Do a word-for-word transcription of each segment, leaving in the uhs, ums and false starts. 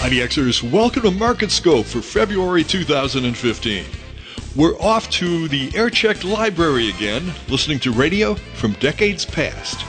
ninety Xers, welcome to Market Scope for February two thousand fifteen. We're off to the air-checked library again, listening to radio from decades past.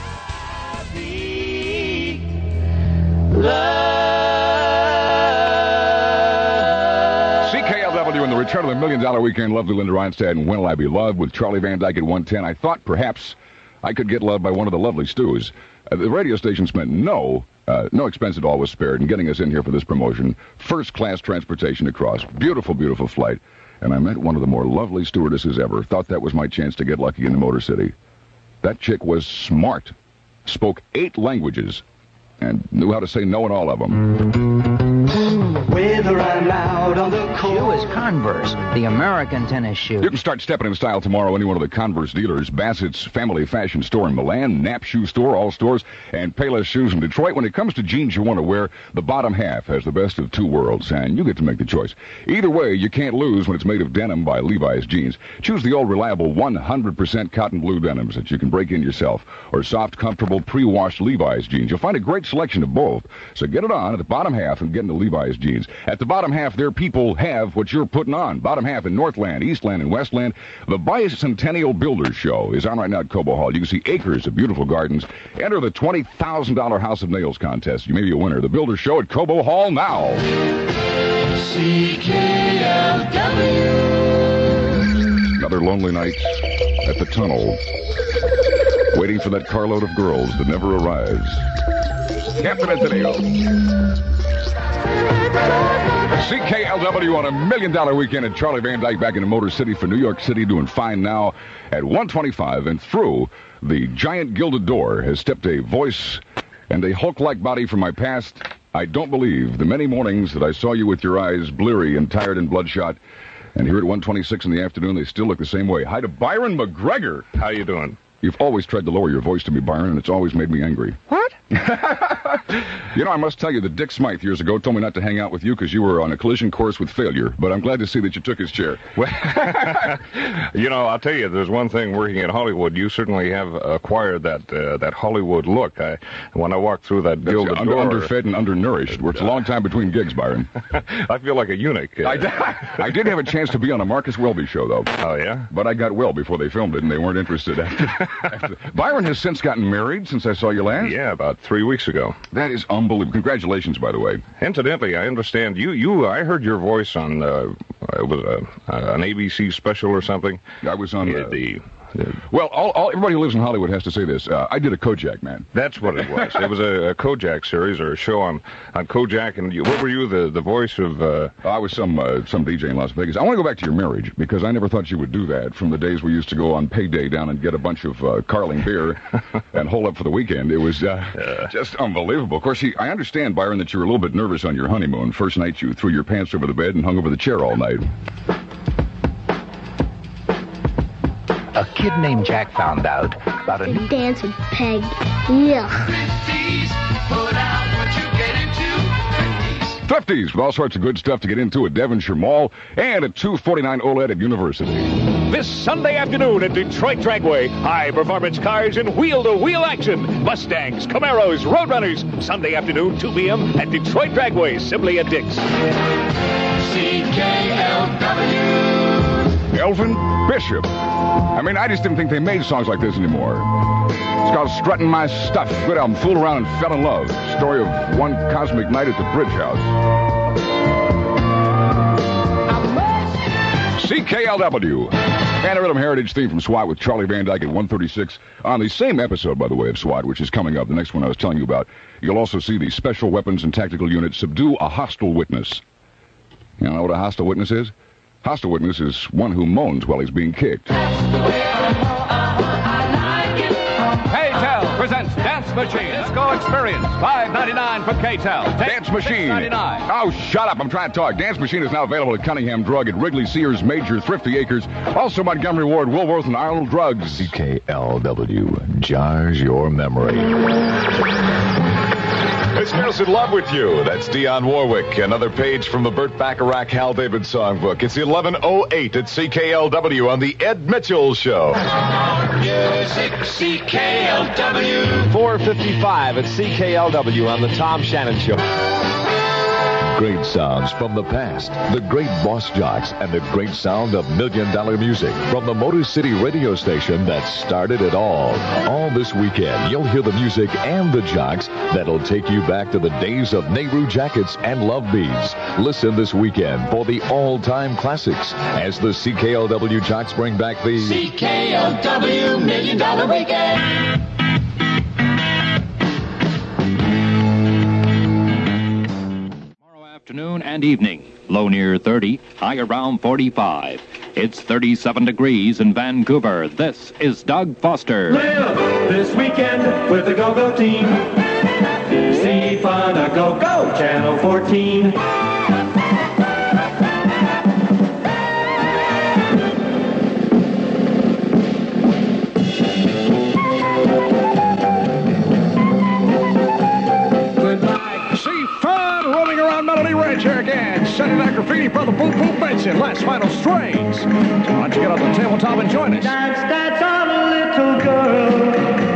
C K L W in the Return of the Million Dollar Weekend. Lovely Linda Ronstadt and When Will I Be Loved with Charlie Van Dyke at one ten. I thought perhaps I could get loved by one of the lovely stews. Uh, the radio station spent no uh, no expense at all was spared in getting us in here for this promotion. First-class transportation across. Beautiful, beautiful flight. And I met one of the more lovely stewardesses ever. Thought that was my chance to get lucky in the Motor City. That chick was smart. Spoke eight languages. And knew how to say no in all of them. Whether I'm out on the court. Shoe is Converse, the American tennis shoe. You can start stepping in style tomorrow. Any one of the Converse dealers, Bassett's Family Fashion Store in Milan, Knapp Shoe Store, all stores, and Payless Shoes in Detroit. When it comes to jeans you want to wear, the bottom half has the best of two worlds, and you get to make the choice. Either way, you can't lose when it's made of denim by Levi's Jeans. Choose the old reliable one hundred percent cotton blue denims that you can break in yourself, or soft, comfortable, pre-washed Levi's Jeans. You'll find a great selection of both, so get it on at the bottom half and get into Levi's Jeans. At the bottom half, their people have what you're putting on. Bottom half in Northland, Eastland, and Westland. The Bicentennial Builders Show is on right now at Cobo Hall. You can see acres of beautiful gardens. Enter the twenty thousand dollars House of Nails contest. You may be a winner. The Builders Show at Cobo Hall now. C K L W. Another lonely night at the tunnel, waiting for that carload of girls that never arrives. Captain Antonio. C K L W on a million dollar weekend at Charlie Van Dyke back in the Motor City for New York City, doing fine now at one twenty-five. And through the giant gilded door has stepped a voice and a Hulk-like body from my past. I don't believe the many mornings that I saw you with your eyes bleary and tired and bloodshot. And here at one twenty-six in the afternoon, they still look the same way. Hi to Byron McGregor. How you doing? You've always tried to lower your voice to me, Byron, and it's always made me angry. What? You know, I must tell you that Dick Smythe years ago told me not to hang out with you because you were on a collision course with failure, but I'm glad to see that you took his chair. Well, you know, I'll tell you, there's one thing working at Hollywood. You certainly have acquired that uh, that Hollywood look. I, when I walk through that That's gilded under, door... underfed and undernourished. It's a long time between gigs, Byron. I feel like a eunuch. Uh, I, did, I did have a chance to be on a Marcus Welby show, though. Oh, yeah? But I got well before they filmed it, and they weren't interested after, after. Byron has since gotten married since I saw you last? Yeah, about three weeks ago. That is unbelievable. Congratulations, by the way. Incidentally, I understand you, you I heard your voice on, uh, it was a, uh, an A B C special or something. I was on Yeah, uh, the... Well, all, all everybody who lives in Hollywood has to say this. Uh, I did a Kojak, man. That's what it was. It was a, a Kojak series or a show on, on Kojak. And you, what were you, the, the voice of... Uh... I was some uh, some D J in Las Vegas. I want to go back to your marriage because I never thought you would do that from the days we used to go on payday down and get a bunch of uh, Carling beer and hole up for the weekend. It was uh, yeah. just unbelievable. Of course, he, I understand, Byron, that you were a little bit nervous on your honeymoon. First night you threw your pants over the bed and hung over the chair all night. A kid named Jack found out about a new... Dance with Peg. Yeah. Thrifties with all sorts of good stuff to get into at Devonshire Mall and at two forty-nine OLED at University. This Sunday afternoon at Detroit Dragway, high-performance cars in wheel-to-wheel action. Mustangs, Camaros, Roadrunners. Sunday afternoon, two p.m. at Detroit Dragway, simply at Dick's. C K L W. Elvin Bishop. I mean, I just didn't think they made songs like this anymore. It's called Strutting My Stuff. Good album. Fooled Around and Fell in Love. Story of one cosmic night at the Bridge House. C K L W. And a Rhythm Heritage theme from SWAT with Charlie Van Dyke at one thirty-six. On the same episode, by the way, of SWAT, which is coming up, the next one I was telling you about, you'll also see the Special Weapons and Tactical Unit subdue a hostile witness. You know what a hostile witness is? Hostile witness is one who moans while he's being kicked. K-Tel presents Dance Machine. Disco Experience. five ninety-nine for K-Tel. Dance Machine. six ninety-nine. Oh, shut up. I'm trying to talk. Dance Machine is now available at Cunningham Drug, at Wrigley, Sears, Major, Thrifty Acres, also Montgomery Ward, Woolworth, and Arnold Drugs. C K L W jars your memory. It's Girls in Love with You. That's Dionne Warwick. Another page from the Burt Bacharach Hal David songbook. It's eleven oh eight at C K L W on the Ed Mitchell Show. Music, C K L W. four fifty-five at C K L W on the Tom Shannon Show. Great sounds from the past, the great boss jocks, and the great sound of million-dollar music from the Motor City radio station that started it all. All this weekend, you'll hear the music and the jocks that'll take you back to the days of Nehru jackets and love beads. Listen this weekend for the all-time classics as the C K L W jocks bring back the C K L W Million Dollar Weekend. Afternoon and evening. Low near thirty, high around forty-five. It's thirty-seven degrees in Vancouver. This is Doug Foster. Live this weekend with the Go-Go team. See fun a Go-Go, Channel fourteen. Here again, Saturday Night Graffiti, Brother Boom Boom Benson, last final strains. So why don't you get on the tabletop and join us? Dance, dance on a little girl.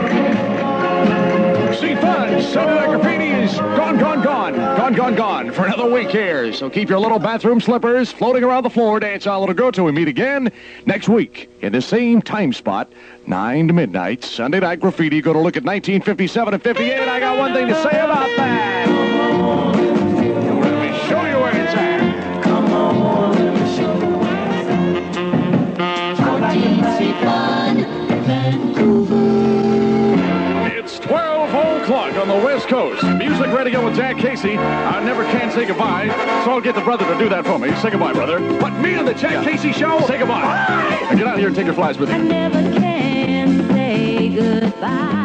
See fun, Saturday Night Graffiti is gone, gone, gone, gone, gone, gone for another week here. So keep your little bathroom slippers floating around the floor. Dance on, little girl, till we meet again next week in the same time spot, nine to midnight. Sunday Night Graffiti. Go to look at nineteen fifty-seven and fifty-eight. I got one thing to say about that. Show you where it's at. Come on, let me show you where it's at. fourteen C Fun, Vancouver. It's twelve o'clock on the West Coast. Music Radio with Jack Casey. I never can say goodbye, so I'll get the brother to do that for me. Say goodbye, brother. What, me on the Jack yeah. Casey Show? Say goodbye. Bye. Now get out of here and take your flies with you. I never can say goodbye.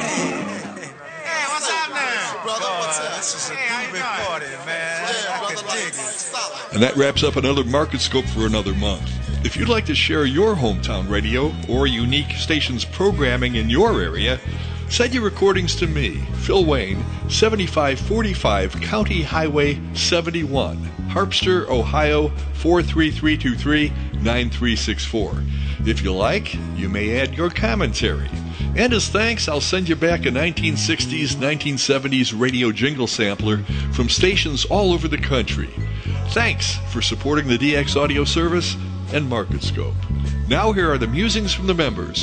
And that wraps up another Market Scope for another month. If you'd like to share your hometown radio or unique station's programming in your area, send your recordings to me, Phil Wayne, seventy-five forty-five County Highway seventy-one, Harpster, Ohio four three three two three, nine three six four. If you like, you may add your commentary. And as thanks, I'll send you back a nineteen sixties, nineteen seventies radio jingle sampler from stations all over the country. Thanks for supporting the D X Audio Service and Market Scope. Now here are the musings from the members.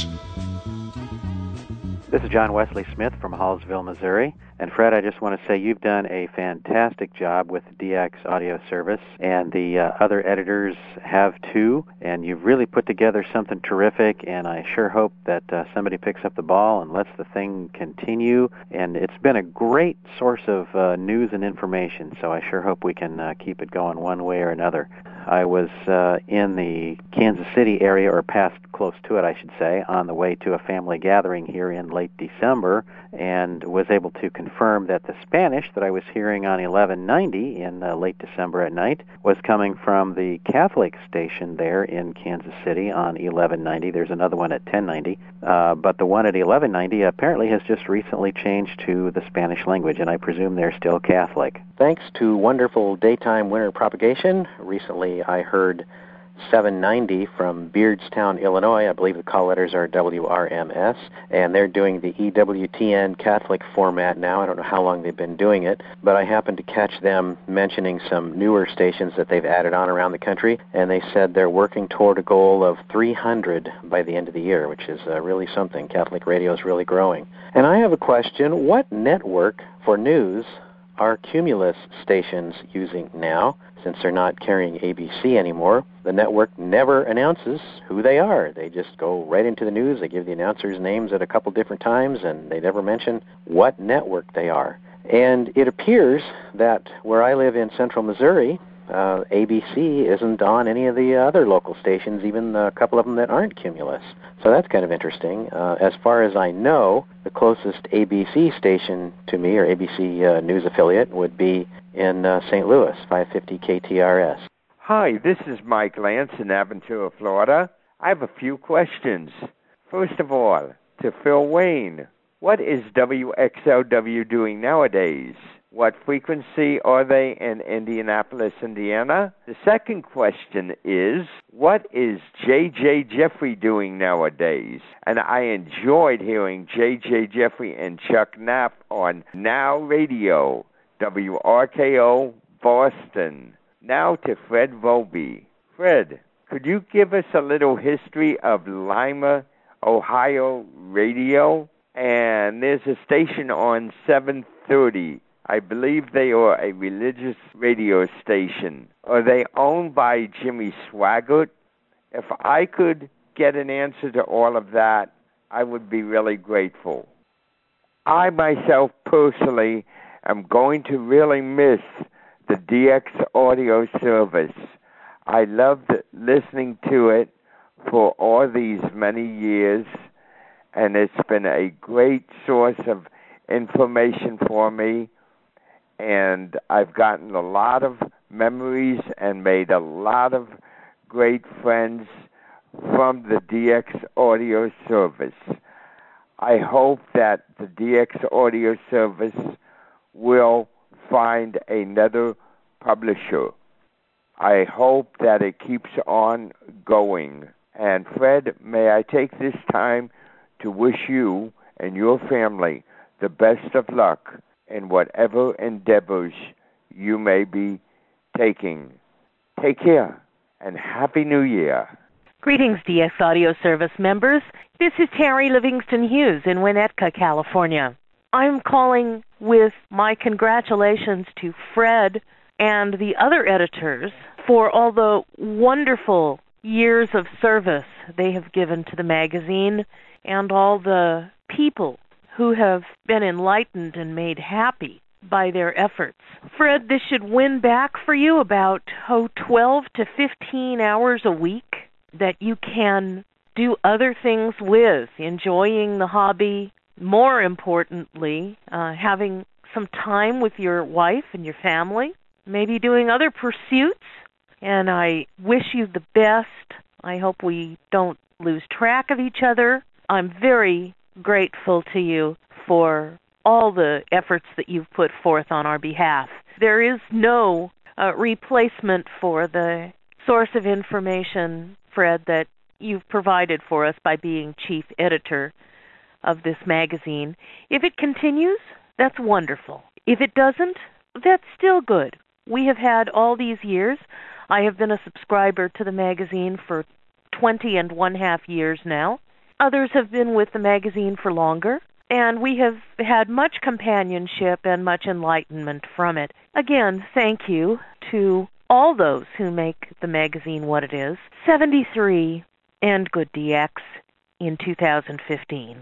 This is John Wesley Smith from Hallsville, Missouri. And Fred, I just want to say you've done a fantastic job with the D X Audio Service, and the uh, other editors have too, and you've really put together something terrific, and I sure hope that uh, somebody picks up the ball and lets the thing continue. And it's been a great source of uh, news and information, so I sure hope we can uh, keep it going one way or another. I was uh, in the Kansas City area, or passed close to it, I should say, on the way to a family gathering here in late December, and was able to confirm that the Spanish that I was hearing on eleven ninety in uh, late December at night was coming from the Catholic station there in Kansas City on eleven ninety. There's another one at ten ninety, uh, but the one at eleven ninety apparently has just recently changed to the Spanish language, and I presume they're still Catholic. Thanks to wonderful daytime winter propagation, recently I heard seven ninety from Beardstown, Illinois. I believe the call letters are W R M S, and they're doing the E W T N Catholic format now. I don't know how long they've been doing it, but I happened to catch them mentioning some newer stations that they've added on around the country, and they said they're working toward a goal of three hundred by the end of the year, which is uh, really something. Catholic radio is really growing. And I have a question. What network for news are Cumulus stations using now? Since they're not carrying A B C anymore, the network never announces who they are. They just go right into the news. They give the announcers' names at a couple different times, and they never mention what network they are. And it appears that where I live in central Missouri, uh, A B C isn't on any of the other local stations, even a couple of them that aren't Cumulus. So that's kind of interesting. Uh, as far as I know, the closest A B C station to me, or A B C uh, news affiliate, would be in uh, Saint Louis, five fifty K T R S. Hi, this is Mike Lance in Aventura, Florida. I have a few questions. First of all, to Phil Wayne, what is W X L W doing nowadays? What frequency are they in Indianapolis, Indiana? The second question is, what is J J Jeffrey doing nowadays? And I enjoyed hearing J J Jeffrey and Chuck Knapp on Now Radio, W R K O, Boston. Now to Fred Volpe. Fred, could you give us a little history of Lima, Ohio radio? And there's a station on seven thirty. I believe they are a religious radio station. Are they owned by Jimmy Swaggart? If I could get an answer to all of that, I would be really grateful. I myself personally am going to really miss the D X audio service. I loved listening to it for all these many years, and it's been a great source of information for me, and I've gotten a lot of memories and made a lot of great friends from the D X audio service. I hope that the D X audio service will find another publisher. I hope that it keeps on going. And Fred, may I take this time to wish you and your family the best of luck in whatever endeavors you may be taking. Take care and Happy New Year. Greetings, D X Audio Service members. This is Terry Livingston Hughes in Winnetka, California. I'm calling with my congratulations to Fred and the other editors for all the wonderful years of service they have given to the magazine and all the people who have been enlightened and made happy by their efforts. Fred, this should win back for you about, oh, twelve to fifteen hours a week that you can do other things with, enjoying the hobby, more importantly, uh, having some time with your wife and your family, maybe doing other pursuits, and I wish you the best. I hope we don't lose track of each other. I'm very grateful to you for all the efforts that you've put forth on our behalf. There is no uh, replacement for the source of information, Fred, that you've provided for us by being chief editor of this magazine. If it continues, that's wonderful. If it doesn't, that's still good. We have had all these years. I have been a subscriber to the magazine for twenty and one half years now. Others have been with the magazine for longer, and we have had much companionship and much enlightenment from it. Again, thank you to all those who make the magazine what it is. seventy-three and good D X in two thousand fifteen.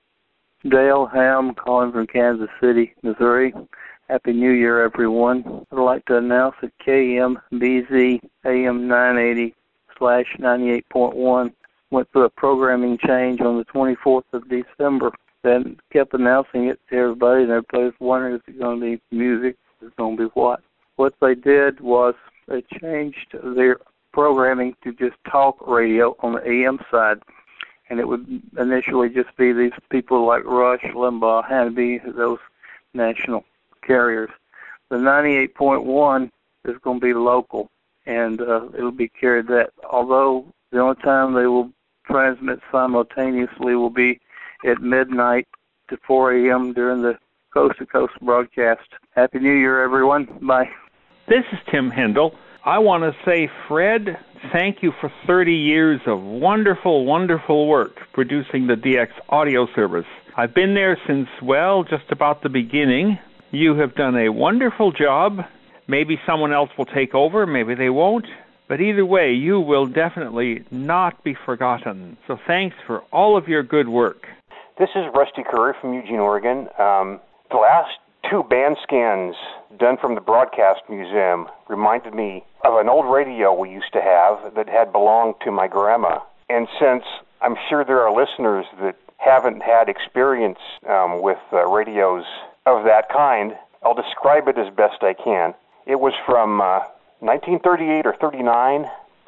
Dale Ham calling from Kansas City, Missouri. Happy New Year, everyone. I'd like to announce that K M B Z A M nine eighty slash ninety-eight point one went through a programming change on the twenty-fourth of December. Then kept announcing it to everybody, and everybody was wondering if it's going to be music, if it's going to be what. What they did was they changed their programming to just talk radio on the A M side, and it would initially just be these people like Rush, Limbaugh, Hannity, those national carriers. The ninety-eight point one is going to be local, and uh, it'll be carried that, although the only time they will transmit simultaneously will be at midnight to four a.m. during the coast-to-coast broadcast. Happy New Year, everyone. Bye. This is Tim Hendel. I want to say, Fred, thank you for thirty years of wonderful, wonderful work producing the D X audio service. I've been there since, well, just about the beginning. You have done a wonderful job. Maybe someone else will take over, maybe they won't. But either way, you will definitely not be forgotten. So thanks for all of your good work. This is Rusty Curry from Eugene, Oregon. Um, the last two band scans done from the Broadcast Museum reminded me of an old radio we used to have that had belonged to my grandma. And since I'm sure there are listeners that haven't had experience um, with uh, radios of that kind, I'll describe it as best I can. It was from uh, nineteen thirty-eight or thirty-nine,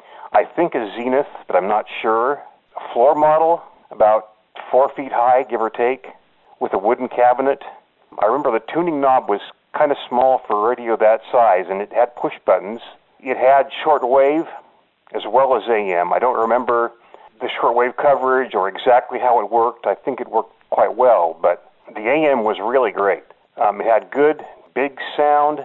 I think a Zenith, but I'm not sure. A floor model, about four feet high, give or take, with a wooden cabinet. I remember the tuning knob was kind of small for a radio that size, and it had push buttons. It had shortwave as well as A M. I don't remember the shortwave coverage or exactly how it worked. I think it worked quite well, but the A M was really great. Um, it had good, big sound,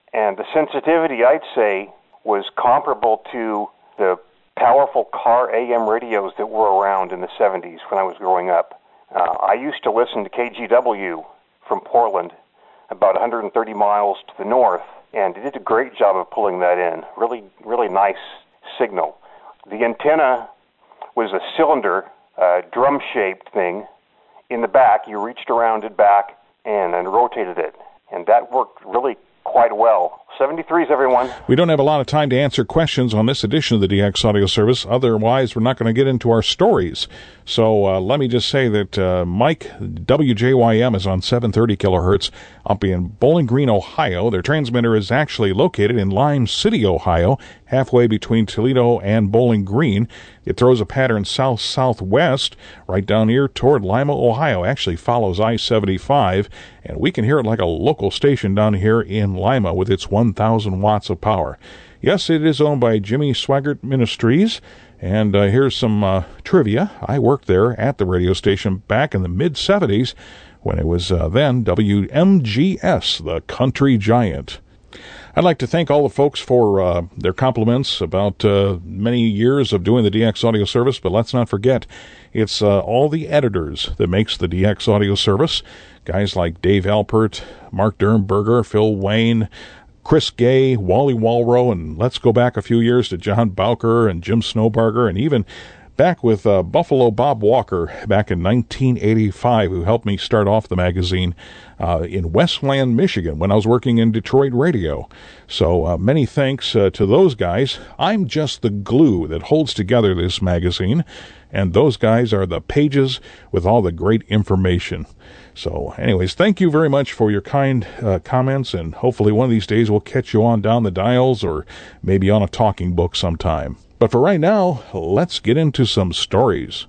and the sensitivity, I'd say, was comparable to the powerful car A M radios that were around in the seventies when I was growing up. Uh, I used to listen to K G W from Portland, about one hundred thirty miles to the north, and it did a great job of pulling that in. Really, really nice signal. The antenna was a cylinder, uh, drum-shaped thing. In the back, you reached around it back and, and rotated it, and that worked really quite well. seventy-threes, everyone. We don't have a lot of time to answer questions on this edition of the D X Audio Service. Otherwise, we're not going to get into our stories. So uh, let me just say that uh, Mike, W J Y M, is on seven thirty kilohertz up in Bowling Green, Ohio. Their transmitter is actually located in Lime City, Ohio, halfway between Toledo and Bowling Green. It throws a pattern south-southwest right down here toward Lima, Ohio. Actually follows I seventy-five, and we can hear it like a local station down here in Lima with its one thousand watts of power. Yes, it is owned by Jimmy Swaggart Ministries, and uh, here's some uh, trivia. I worked there at the radio station back in the mid-seventies when it was uh, then W M G S, the country giant. I'd like to thank all the folks for uh, their compliments about uh, many years of doing the D X Audio Service, but let's not forget, it's uh, all the editors that makes the D X Audio Service. Guys like Dave Alpert, Mark Dernberger, Phil Wayne, Chris Gay, Wally Walrow, and let's go back a few years to John Bowker and Jim Snowbarger, and even back with uh, Buffalo Bob Walker back in nineteen eighty-five, who helped me start off the magazine uh, in Westland, Michigan, when I was working in Detroit radio. So uh, many thanks uh, to those guys. I'm just the glue that holds together this magazine, and those guys are the pages with all the great information. So anyways, thank you very much for your kind uh, comments, and hopefully one of these days we'll catch you on down the dials or maybe on a talking book sometime. But for right now, let's get into some stories.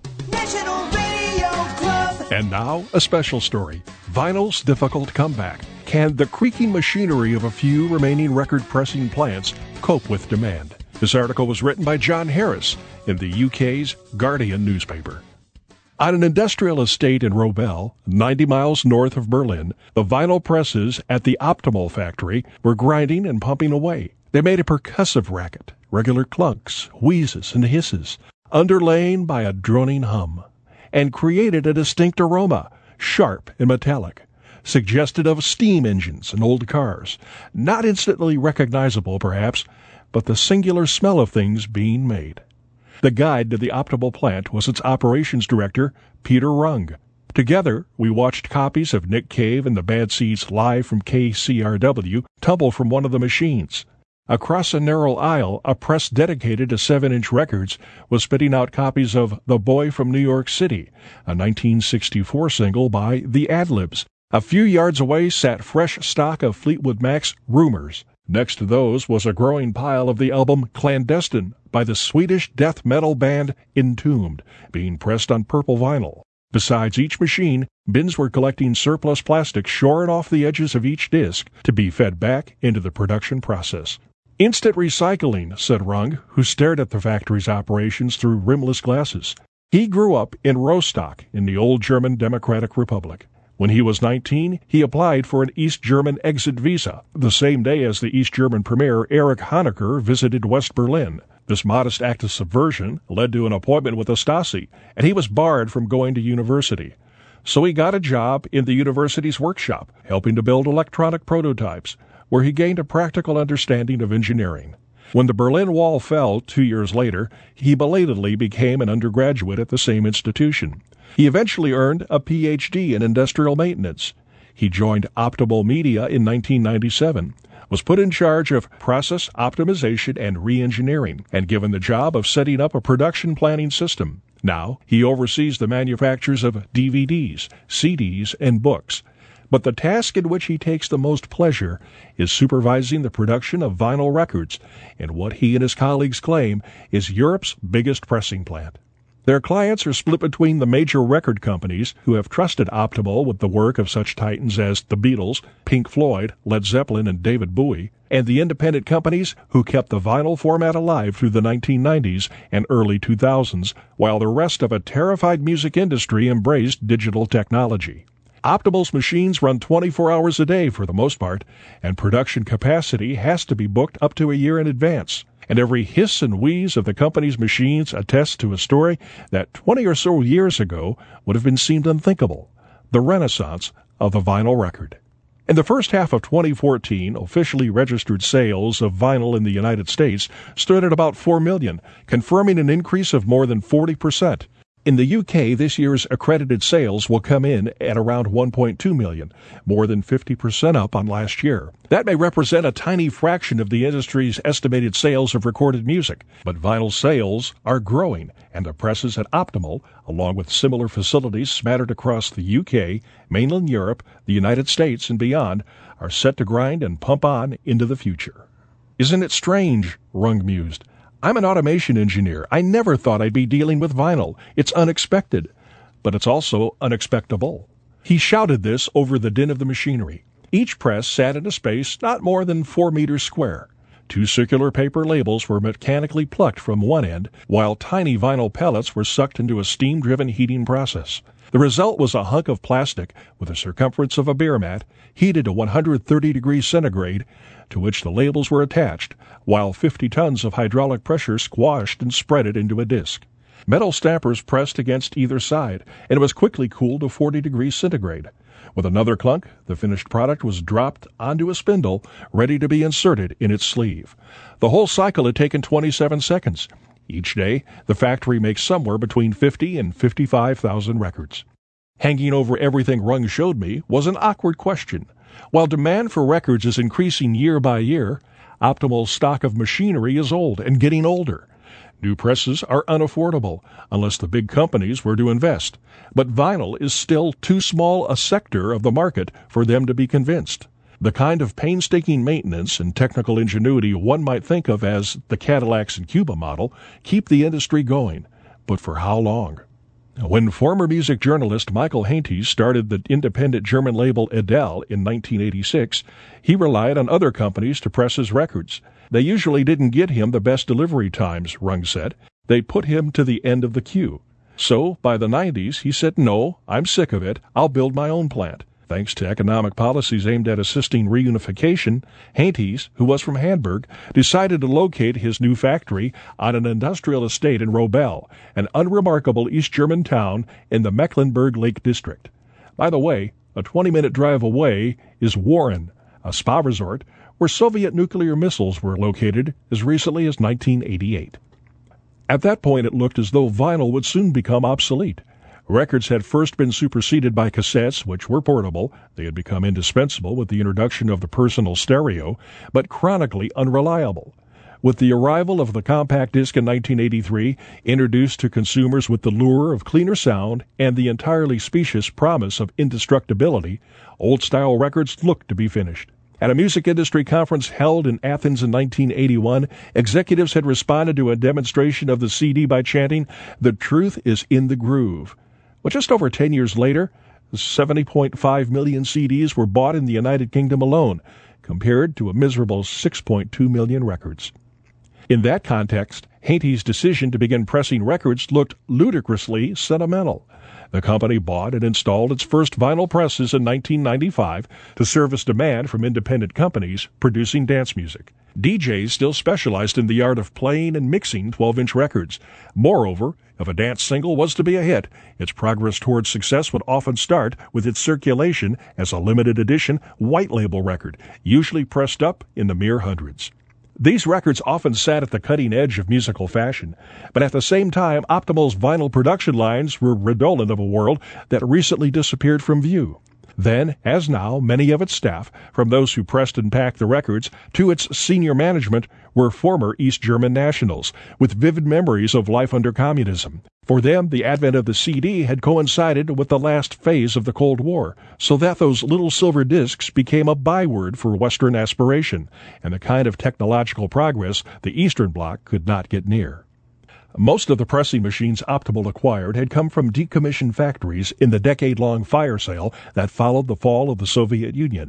And now, a special story. Vinyl's difficult comeback. Can the creaking machinery of a few remaining record-pressing plants cope with demand? This article was written by John Harris in the U K's Guardian newspaper. On an industrial estate in Robel, ninety miles north of Berlin, the vinyl presses at the Optimal factory were grinding and pumping away. They made a percussive racket, regular clunks, wheezes, and hisses, underlain by a droning hum, and created a distinct aroma, sharp and metallic, suggested of steam engines and old cars, not instantly recognizable, perhaps, but the singular smell of things being made. The guide to the Optimal plant was its operations director, Peter Rung. Together, we watched copies of Nick Cave and the Bad Seeds live from K C R W tumble from one of the machines. Across a narrow aisle, a press dedicated to seven-inch records was spitting out copies of The Boy from New York City, a nineteen sixty-four single by The Adlibs. A few yards away sat fresh stock of Fleetwood Mac's Rumors. Next to those was a growing pile of the album Clandestine by the Swedish death metal band Entombed, being pressed on purple vinyl. Besides each machine, bins were collecting surplus plastic shorn off the edges of each disc to be fed back into the production process. Instant recycling, said Rung, who stared at the factory's operations through rimless glasses. He grew up in Rostock in the old German Democratic Republic. When he was nineteen, he applied for an East German exit visa, the same day as the East German Premier Erich Honecker visited West Berlin. This modest act of subversion led to an appointment with the Stasi, and he was barred from going to university. So he got a job in the university's workshop, helping to build electronic prototypes, where he gained a practical understanding of engineering. When the Berlin Wall fell two years later, he belatedly became an undergraduate at the same institution. He eventually earned a P H D in industrial maintenance. He joined Optimal Media in nineteen ninety-seven, was put in charge of process optimization and re-engineering, and given the job of setting up a production planning system. Now, he oversees the manufactures of D V Ds, C Ds, and books. But the task in which he takes the most pleasure is supervising the production of vinyl records in what he and his colleagues claim is Europe's biggest pressing plant. Their clients are split between the major record companies who have trusted Optimal with the work of such titans as the Beatles, Pink Floyd, Led Zeppelin, and David Bowie, and the independent companies who kept the vinyl format alive through the nineteen nineties and early two thousands, while the rest of a terrified music industry embraced digital technology. Optimal's machines run twenty-four hours a day for the most part, and production capacity has to be booked up to a year in advance. And every hiss and wheeze of the company's machines attests to a story that twenty or so years ago would have been seemed unthinkable: the renaissance of the vinyl record. In the first half of twenty fourteen, officially registered sales of vinyl in the United States stood at about four million, confirming an increase of more than forty percent. In the U K, this year's accredited sales will come in at around one point two million, more than fifty percent up on last year. That may represent a tiny fraction of the industry's estimated sales of recorded music, but vinyl sales are growing, and the presses at Optimal, along with similar facilities smattered across the U K, mainland Europe, the United States, and beyond, are set to grind and pump on into the future. Isn't it strange? Rung mused. I'm an automation engineer. I never thought I'd be dealing with vinyl. It's unexpected, but it's also unexpectable. He shouted this over the din of the machinery. Each press sat in a space not more than four meters square. Two circular paper labels were mechanically plucked from one end, while tiny vinyl pellets were sucked into a steam-driven heating process. The result was a hunk of plastic with the circumference of a beer mat, heated to one hundred thirty degrees centigrade, to which the labels were attached, while fifty tons of hydraulic pressure squashed and spread it into a disc. Metal stampers pressed against either side, and it was quickly cooled to forty degrees centigrade. With another clunk, the finished product was dropped onto a spindle, ready to be inserted in its sleeve. The whole cycle had taken twenty-seven seconds. Each day, the factory makes somewhere between fifty and fifty-five thousand records. Hanging over everything Rung showed me was an awkward question. While demand for records is increasing year by year, Optimal's stock of machinery is old and getting older. New presses are unaffordable, unless the big companies were to invest. But vinyl is still too small a sector of the market for them to be convinced. The kind of painstaking maintenance and technical ingenuity one might think of as the Cadillacs and Cuba model keep the industry going. But for how long? When former music journalist Michael Haintes started the independent German label Edel in nineteen eighty-six, he relied on other companies to press his records. They usually didn't get him the best delivery times, Rung said. They put him to the end of the queue. So, by the nineties, he said, "No, I'm sick of it. I'll build my own plant." Thanks to economic policies aimed at assisting reunification, Haintes, who was from Hamburg, decided to locate his new factory on an industrial estate in Robel, an unremarkable East German town in the Mecklenburg Lake District. By the way, a twenty-minute drive away is Warren, a spa resort where Soviet nuclear missiles were located as recently as nineteen eighty-eight. At that point, it looked as though vinyl would soon become obsolete. Records had first been superseded by cassettes, which were portable. They had become indispensable with the introduction of the personal stereo, but chronically unreliable. With the arrival of the compact disc in nineteen eighty-three, introduced to consumers with the lure of cleaner sound and the entirely specious promise of indestructibility, old-style records looked to be finished. At a music industry conference held in Athens in nineteen eighty-one, executives had responded to a demonstration of the C D by chanting, "The truth is in the groove." Well, just over ten years later, seventy point five million C Ds were bought in the United Kingdom alone, compared to a miserable six point two million records. In that context, Haintes' decision to begin pressing records looked ludicrously sentimental. The company bought and installed its first vinyl presses in nineteen ninety-five to service demand from independent companies producing dance music. D Js still specialized in the art of playing and mixing twelve-inch records. Moreover, if a dance single was to be a hit, its progress towards success would often start with its circulation as a limited edition white label record, usually pressed up in the mere hundreds. These records often sat at the cutting edge of musical fashion, but at the same time, Optimal's vinyl production lines were redolent of a world that recently disappeared from view. Then, as now, many of its staff, from those who pressed and packed the records to its senior management, were former East German nationals, with vivid memories of life under communism. For them, the advent of the C D had coincided with the last phase of the Cold War, so that those little silver discs became a byword for Western aspiration, and the kind of technological progress the Eastern Bloc could not get near. Most of the pressing machines Optimal acquired had come from decommissioned factories in the decade-long fire sale that followed the fall of the Soviet Union.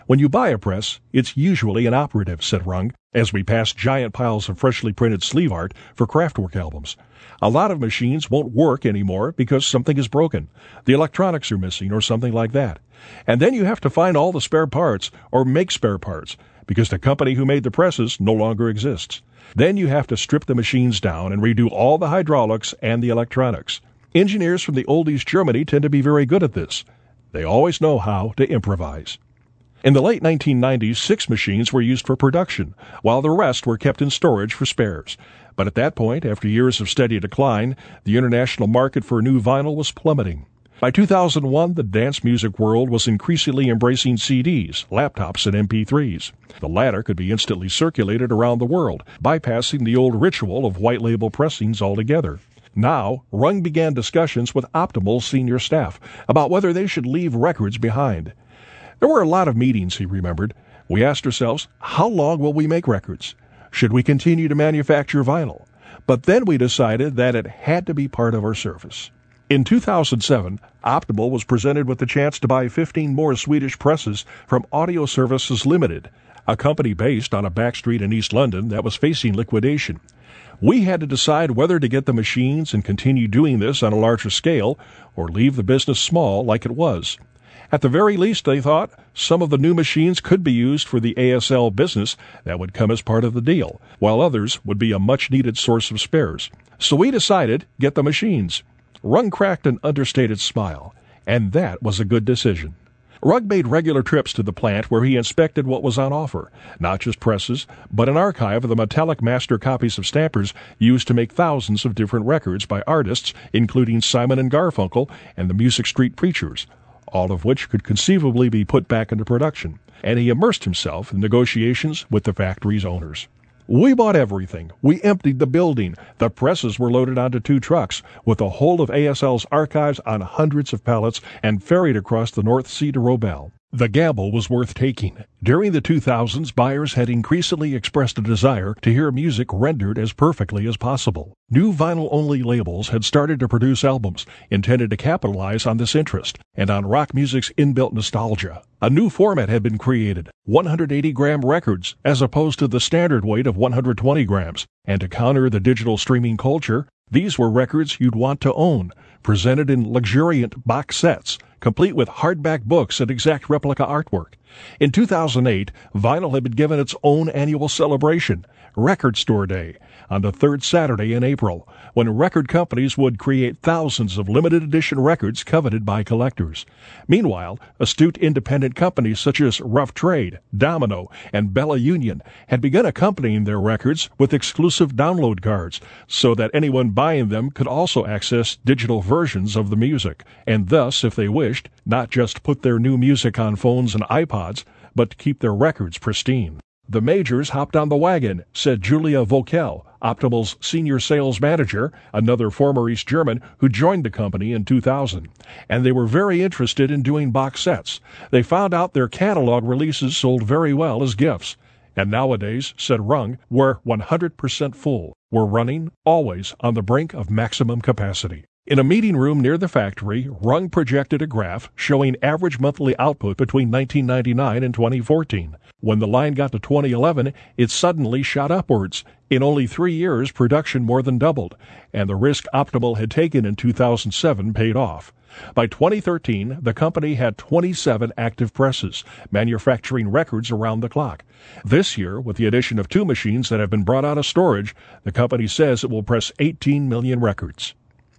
When you buy a press, it's usually inoperative, said Rung, as we passed giant piles of freshly printed sleeve art for Kraftwerk albums. A lot of machines won't work anymore because something is broken. The electronics are missing or something like that. And then you have to find all the spare parts or make spare parts because the company who made the presses no longer exists. Then you have to strip the machines down and redo all the hydraulics and the electronics. Engineers from the old East Germany tend to be very good at this. They always know how to improvise. In the late nineteen nineties, six machines were used for production, while the rest were kept in storage for spares. But at that point, after years of steady decline, the international market for new vinyl was plummeting. By two thousand one, the dance music world was increasingly embracing C Ds, laptops, and M P threes. The latter could be instantly circulated around the world, bypassing the old ritual of white label pressings altogether. Now, Rung began discussions with Optimal's senior staff about whether they should leave records behind. There were a lot of meetings, he remembered. We asked ourselves, how long will we make records? Should we continue to manufacture vinyl? But then we decided that it had to be part of our service. In two thousand seven, Optimal was presented with the chance to buy fifteen more Swedish presses from Audio Services Limited, a company based on a back street in East London that was facing liquidation. We had to decide whether to get the machines and continue doing this on a larger scale or leave the business small like it was. At the very least, they thought, some of the new machines could be used for the A S L business that would come as part of the deal, while others would be a much-needed source of spares. So we decided, get the machines. Rung cracked an understated smile, and that was a good decision. Rung made regular trips to the plant where he inspected what was on offer, not just presses, but an archive of the metallic master copies of stampers used to make thousands of different records by artists, including Simon and Garfunkel and the Music Street Preachers, all of which could conceivably be put back into production, and he immersed himself in negotiations with the factory's owners. We bought everything. We emptied the building. The presses were loaded onto two trucks, with the whole of A S L's archives on hundreds of pallets and ferried across the North Sea to Robel. The gamble was worth taking. During the two thousands, buyers had increasingly expressed a desire to hear music rendered as perfectly as possible. New vinyl-only labels had started to produce albums intended to capitalize on this interest and on rock music's inbuilt nostalgia. A new format had been created, one hundred eighty gram records, as opposed to the standard weight of one hundred twenty grams. And to counter the digital streaming culture, these were records you'd want to own, presented in luxuriant box sets, complete with hardback books and exact replica artwork. In two thousand eight, vinyl had been given its own annual celebration, Record Store Day, on the third Saturday in April, when record companies would create thousands of limited edition records coveted by collectors. Meanwhile, astute independent companies such as Rough Trade, Domino, and Bella Union had begun accompanying their records with exclusive download cards so that anyone buying them could also access digital versions of the music, and thus, if they wished, not just put their new music on phones and iPods, but keep their records pristine. The majors hopped on the wagon, said Julia Vokel, Optimal's senior sales manager, another former East German who joined the company in two thousand. And they were very interested in doing box sets. They found out their catalog releases sold very well as gifts. And nowadays, said Rung, we're one hundred percent full. We're running, always, on the brink of maximum capacity. In a meeting room near the factory, Rung projected a graph showing average monthly output between nineteen ninety-nine and twenty fourteen. When the line got to twenty eleven, it suddenly shot upwards. In only three years, production more than doubled, and the risk Optimal had taken in two thousand seven paid off. By twenty thirteen, the company had twenty-seven active presses, manufacturing records around the clock. This year, with the addition of two machines that have been brought out of storage, the company says it will press eighteen million records.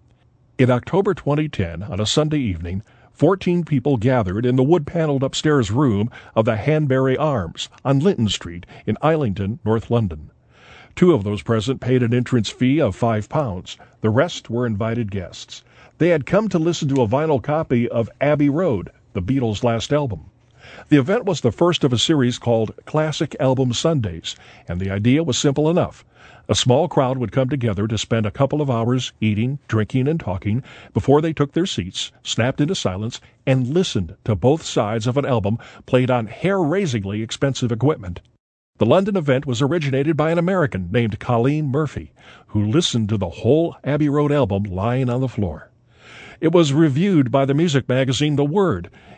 In October twenty ten, on a Sunday evening, fourteen people gathered in the wood-paneled upstairs room of the Hanbury Arms on Linton Street in Islington, North London. Two of those present paid an entrance fee of five pounds. The rest were invited guests. They had come to listen to a vinyl copy of Abbey Road, the Beatles' last album. The event was the first of a series called Classic Album Sundays, and the idea was simple enough. A small crowd would come together to spend a couple of hours eating, drinking, and talking before they took their seats, snapped into silence, and listened to both sides of an album played on hair-raisingly expensive equipment. The London event was originated by an American named Colleen Murphy, who listened to the whole Abbey Road album lying on the floor. It was reviewed by the music magazine The Word.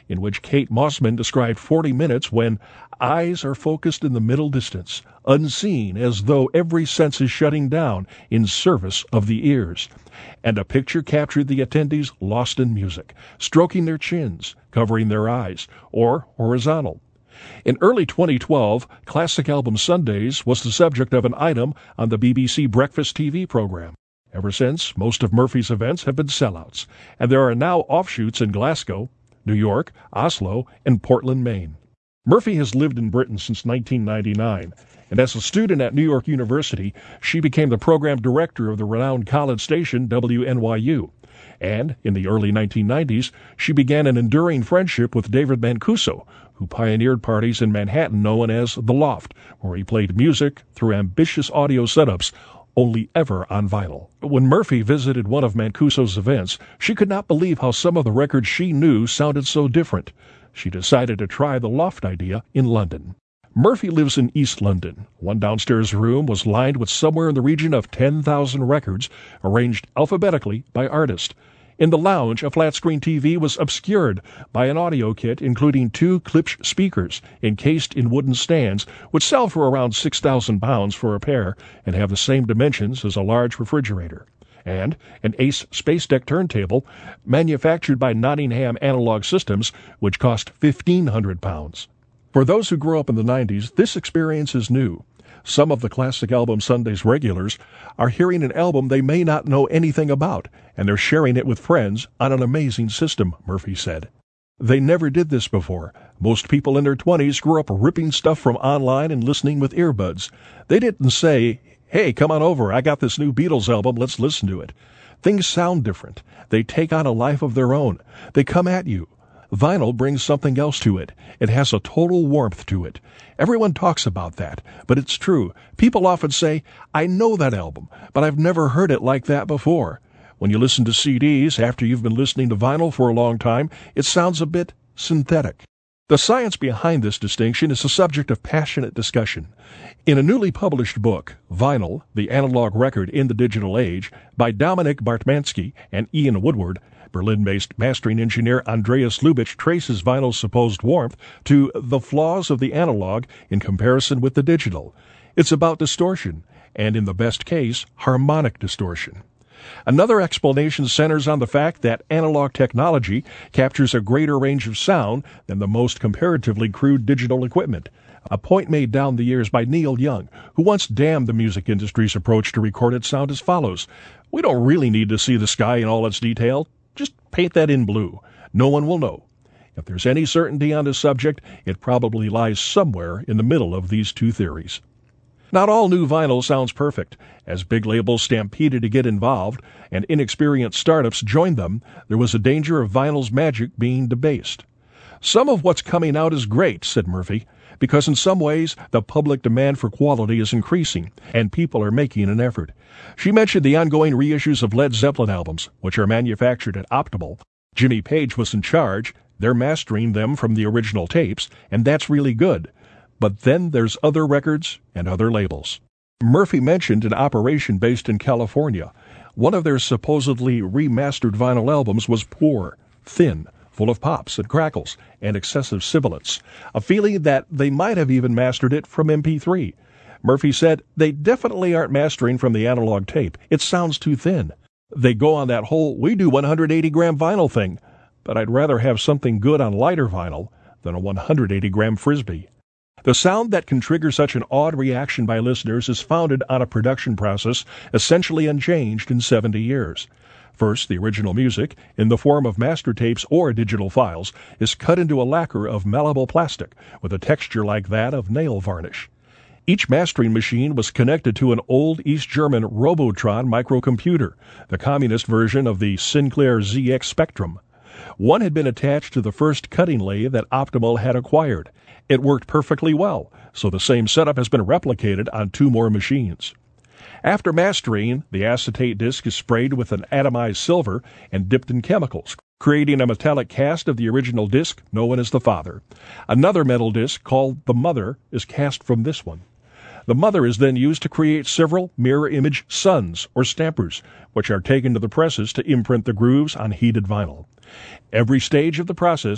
in which Kate Mossman described forty minutes when eyes are focused in the middle distance, unseen as though every sense is shutting down in service of the ears. And a picture captured the attendees lost in music, stroking their chins, covering their eyes, or horizontal. In early twenty twelve, Classic Album Sundays was the subject of an item on the B B C Breakfast T V program. Ever since, most of Murphy's events have been sellouts, and there are now offshoots in Glasgow, New York, Oslo, and Portland, Maine. Murphy has lived in Britain since nineteen ninety-nine, and as a student at New York University, she became the program director of the renowned college station W N Y U. And in the early nineteen nineties, she began an enduring friendship with David Mancuso, who pioneered parties in Manhattan known as The Loft, where he played music through ambitious audio setups, only ever on vinyl. When Murphy visited one of Mancuso's events, she could not believe how some of the records she knew sounded so different. She decided to try the Loft idea in London. Murphy lives in East London. One downstairs room was lined with somewhere in the region of ten thousand records, arranged alphabetically by artist. In the lounge, a flat-screen T V was obscured by an audio kit including two Klipsch speakers encased in wooden stands, which sell for around six thousand pounds for a pair and have the same dimensions as a large refrigerator. And an Ace Space Deck turntable manufactured by Nottingham Analog Systems, which cost fifteen hundred pounds. For those who grew up in the nineties, this experience is new. Some of the Classic Album Sundays regulars are hearing an album they may not know anything about, and they're sharing it with friends on an amazing system, Murphy said. They never did this before. Most people in their twenties grew up ripping stuff from online and listening with earbuds. They didn't say, "Hey, come on over, I got this new Beatles album, let's listen to it." Things sound different. They take on a life of their own. They come at you. Vinyl brings something else to it. It has a total warmth to it. Everyone talks about that, but it's true. People often say, "I know that album, but I've never heard it like that before." When you listen to C Ds after you've been listening to vinyl for a long time, it sounds a bit synthetic. The science behind this distinction is the subject of passionate discussion. In a newly published book, Vinyl, the Analog Record in the Digital Age, by Dominik Bartmansky and Ian Woodward, Berlin-based mastering engineer Andreas Lubitsch traces vinyl's supposed warmth to the flaws of the analog in comparison with the digital. It's about distortion, and in the best case, harmonic distortion. Another explanation centers on the fact that analog technology captures a greater range of sound than the most comparatively crude digital equipment, a point made down the years by Neil Young, who once damned the music industry's approach to recorded sound as follows: "We don't really need to see the sky in all its detail. Just paint that in blue. No one will know." If there's any certainty on this subject, it probably lies somewhere in the middle of these two theories. Not all new vinyl sounds perfect. As big labels stampeded to get involved and inexperienced startups joined them, there was a danger of vinyl's magic being debased. "Some of what's coming out is great," said Murphy, "because in some ways the public demand for quality is increasing, and people are making an effort." She mentioned the ongoing reissues of Led Zeppelin albums, which are manufactured at Optimal. Jimmy Page was in charge. They're mastering them from the original tapes, and that's really good. But then there's other records and other labels. Murphy mentioned an operation based in California. One of their supposedly remastered vinyl albums was poor, thin, full of pops and crackles and excessive sibilants, a feeling that they might have even mastered it from M P three. Murphy said, "They definitely aren't mastering from the analog tape. It sounds too thin. They go on that whole, we do one hundred eighty gram vinyl thing, but I'd rather have something good on lighter vinyl than a one hundred eighty gram Frisbee." The sound that can trigger such an odd reaction by listeners is founded on a production process essentially unchanged in seventy years. First, the original music, in the form of master tapes or digital files, is cut into a lacquer of malleable plastic with a texture like that of nail varnish. Each mastering machine was connected to an old East German Robotron microcomputer, the communist version of the Sinclair Z X Spectrum. One had been attached to the first cutting lathe that Optimal had acquired. It worked perfectly well, so the same setup has been replicated on two more machines. After mastering, the acetate disc is sprayed with an atomized silver and dipped in chemicals, creating a metallic cast of the original disc known as the father. Another metal disc called the mother is cast from this one. The mother is then used to create several mirror image sons or stampers, which are taken to the presses to imprint the grooves on heated vinyl. Every stage of the process,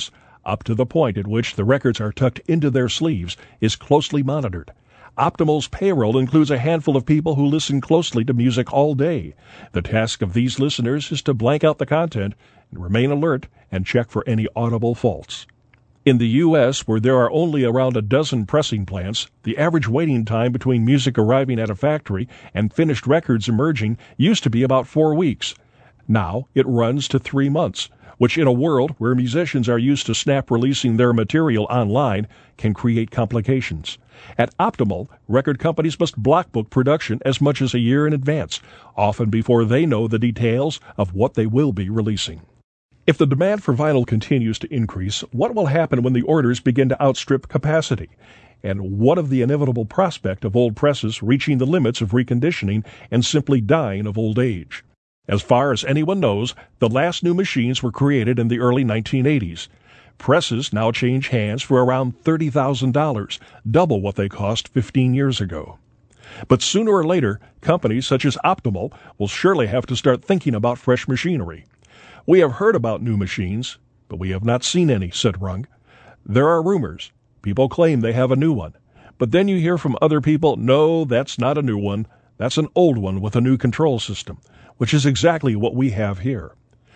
up to the point at which the records are tucked into their sleeves, is closely monitored. Optimal's payroll includes a handful of people who listen closely to music all day. The task of these listeners is to blank out the content and remain alert and check for any audible faults. In the U S, where there are only around a dozen pressing plants, the average waiting time between music arriving at a factory and finished records emerging used to be about four weeks. Now it runs to three months, which in a world where musicians are used to snap releasing their material online can create complications. At Optimal, record companies must block book production as much as a year in advance, often before they know the details of what they will be releasing. If the demand for vinyl continues to increase, what will happen when the orders begin to outstrip capacity? And what of the inevitable prospect of old presses reaching the limits of reconditioning and simply dying of old age? As far as anyone knows, the last new machines were created in the early nineteen eighties. Presses now change hands for around thirty thousand dollars, double what they cost fifteen years ago. But sooner or later, companies such as Optimal will surely have to start thinking about fresh machinery. We have heard about new machines, but we have not seen any, said Rung. There are rumors. People claim they have a new one. But then you hear from other people, no, that's not a new one. That's an old one with a new control system, which is exactly what we have here.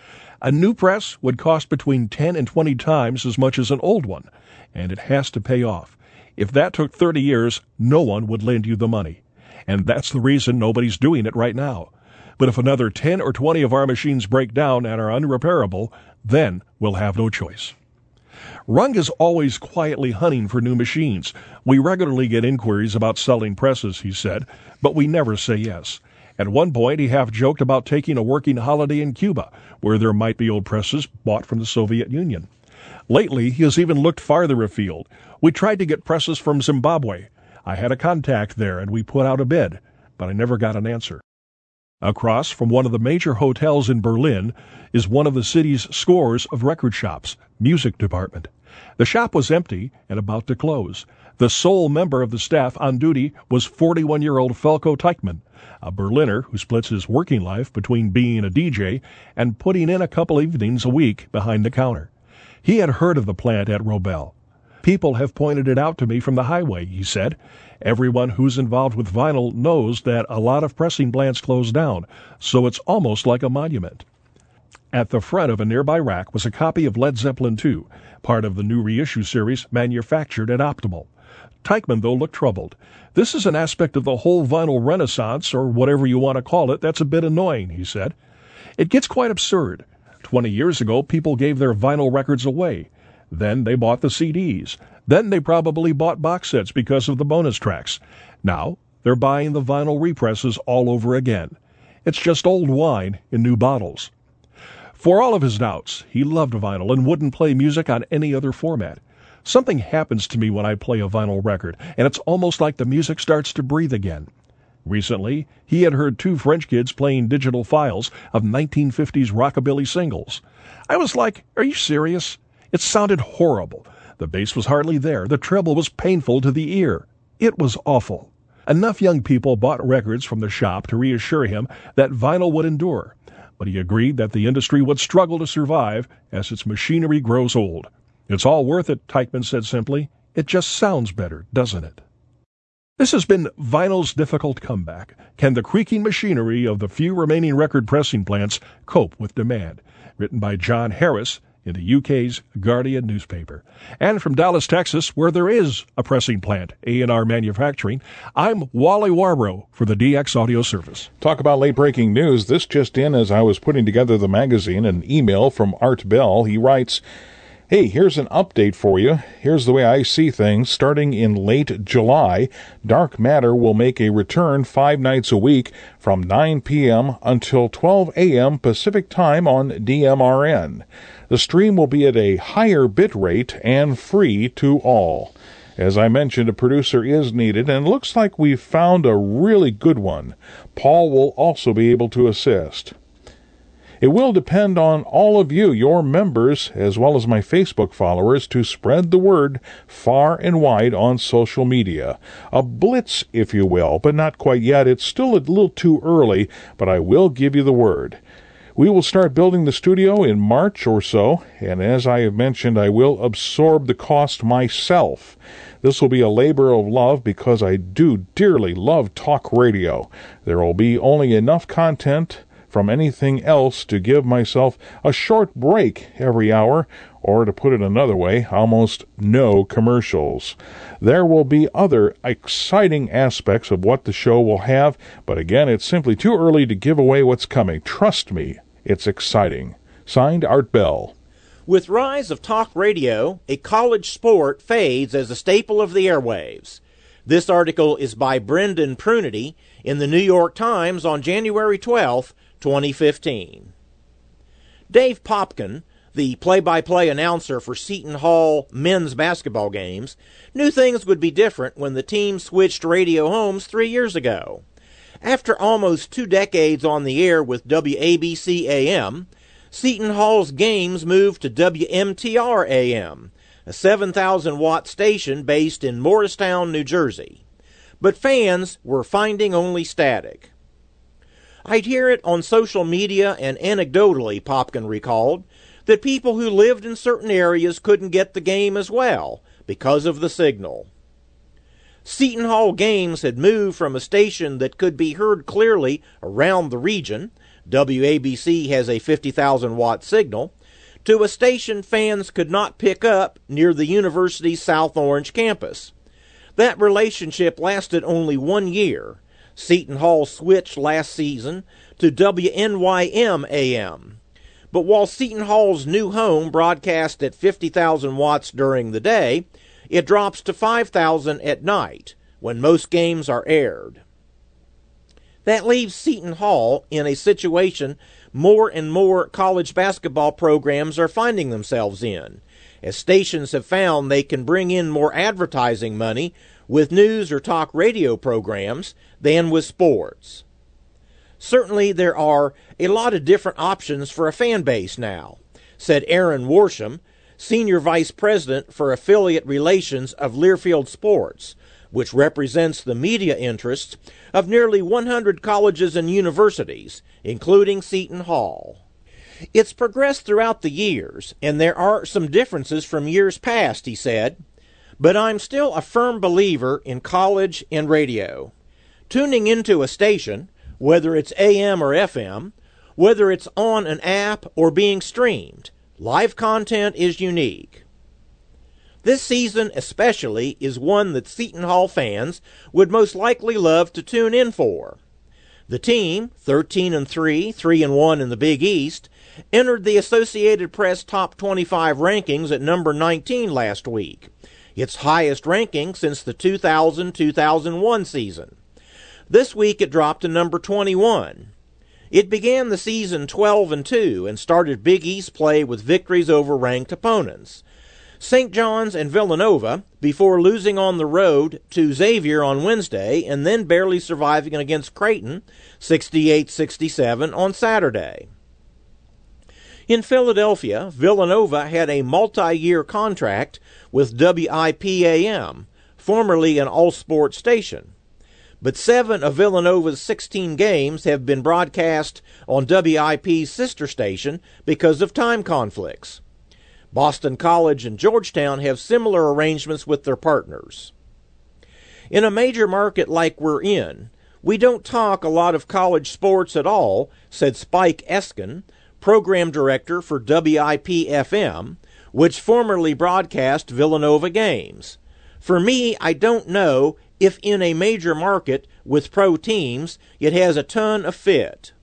A new press would cost between ten and twenty times as much as an old one, and it has to pay off. If that took thirty years, no one would lend you the money. And that's the reason nobody's doing it right now. But if another ten or twenty of our machines break down and are unrepairable, then we'll have no choice. Rung is always quietly hunting for new machines. We regularly get inquiries about selling presses, he said, but we never say yes. At one point, he half-joked about taking a working holiday in Cuba, where there might be old presses bought from the Soviet Union. Lately, he has even looked farther afield. We tried to get presses from Zimbabwe. I had a contact there, and we put out a bid, but I never got an answer. Across from one of the major hotels in Berlin is one of the city's scores of record shops, music department. The shop was empty and about to close. The sole member of the staff on duty was forty-one-year-old Felko Teichmann, a Berliner who splits his working life between being a D J and putting in a couple evenings a week behind the counter. He had heard of the plant at Robel. People have pointed it out to me from the highway, he said. Everyone who's involved with vinyl knows that a lot of pressing plants close down, so it's almost like a monument. At the front of a nearby rack was a copy of Led Zeppelin two, part of the new reissue series manufactured at Optimal. Teichmann, though, looked troubled. This is an aspect of the whole vinyl renaissance, or whatever you want to call it, that's a bit annoying, he said. It gets quite absurd. Twenty years ago, people gave their vinyl records away. Then they bought the C Ds. Then they probably bought box sets because of the bonus tracks. Now they're buying the vinyl represses all over again. It's just old wine in new bottles. For all of his doubts, he loved vinyl and wouldn't play music on any other format. Something happens to me when I play a vinyl record, and it's almost like the music starts to breathe again. Recently, he had heard two French kids playing digital files of nineteen fifties rockabilly singles. I was like, are you serious? It sounded horrible. The bass was hardly there. The treble was painful to the ear. It was awful. Enough young people bought records from the shop to reassure him that vinyl would endure, but he agreed that the industry would struggle to survive as its machinery grows old. It's all worth it, Teichmann said simply. It just sounds better, doesn't it? This has been Vinyl's Difficult Comeback. Can the creaking machinery of the few remaining record pressing plants cope with demand? Written by John Harris in the U K's Guardian newspaper. And from Dallas, Texas, where there is a pressing plant, A and R Manufacturing, I'm Wally Warbrough for the D X Audio Service. Talk about late-breaking news. This just in as I was putting together the magazine, an email from Art Bell. He writes, hey, here's an update for you. Here's the way I see things. Starting in late July, Dark Matter will make a return five nights a week from nine p.m. until twelve a.m. Pacific Time on D M R N. The stream will be at a higher bit rate and free to all. As I mentioned, a producer is needed, and it looks like we've found a really good one. Paul will also be able to assist. It will depend on all of you, your members, as well as my Facebook followers, to spread the word far and wide on social media. A blitz, if you will, but not quite yet. It's still a little too early, but I will give you the word. We will start building the studio in March or so, and as I have mentioned, I will absorb the cost myself. This will be a labor of love because I do dearly love talk radio. There will be only enough content from anything else to give myself a short break every hour, or to put it another way, almost no commercials. There will be other exciting aspects of what the show will have, but again, it's simply too early to give away what's coming. Trust me, it's exciting. Signed, Art Bell. With rise of talk radio, a college sport fades as a staple of the airwaves. This article is by Brendan Prunity in the New York Times on January twelfth, twenty fifteen. Dave Popkin, the play-by-play announcer for Seton Hall men's basketball games, knew things would be different when the team switched radio homes three years ago. After almost two decades on the air with W A B C A M, Seton Hall's games moved to W M T R A M, a seven thousand watt station based in Morristown, New Jersey. But fans were finding only static. I'd hear it on social media and anecdotally, Popkin recalled, that people who lived in certain areas couldn't get the game as well because of the signal. Seton Hall games had moved from a station that could be heard clearly around the region — W A B C has a fifty thousand watt signal — to a station fans could not pick up near the university's South Orange campus. That relationship lasted only one year. Seton Hall switched last season to W N Y M A M. But while Seton Hall's new home broadcast at fifty thousand watts during the day, it drops to five thousand at night, when most games are aired. That leaves Seton Hall in a situation more and more college basketball programs are finding themselves in, as stations have found they can bring in more advertising money with news or talk radio programs than with sports. Certainly there are a lot of different options for a fan base now, said Aaron Worsham, Senior Vice President for Affiliate Relations of Learfield Sports, which represents the media interests of nearly one hundred colleges and universities, including Seton Hall. It's progressed throughout the years, and there are some differences from years past, he said, but I'm still a firm believer in college and radio. Tuning into a station, whether it's A M or F M, whether it's on an app or being streamed, live content is unique. This season especially is one that Seton Hall fans would most likely love to tune in for. The team, thirteen and three, three and one in the Big East, entered the Associated Press Top twenty-five rankings at number nineteen last week, its highest ranking since the two thousand two thousand one season. This week it dropped to number twenty-one. It began the season twelve and two and started Big East play with victories over ranked opponents, Saint John's and Villanova, before losing on the road to Xavier on Wednesday and then barely surviving against Creighton sixty-eight sixty-seven on Saturday. In Philadelphia, Villanova had a multi-year contract with W I P A M, formerly an all-sport station. But seven of Villanova's sixteen games have been broadcast on W I P's sister station because of time conflicts. Boston College and Georgetown have similar arrangements with their partners. In a major market like we're in, we don't talk a lot of college sports at all, said Spike Eskin, program director for W I P F M, which formerly broadcast Villanova games. For me, I don't know if in a major market with pro teams it has a ton of fit.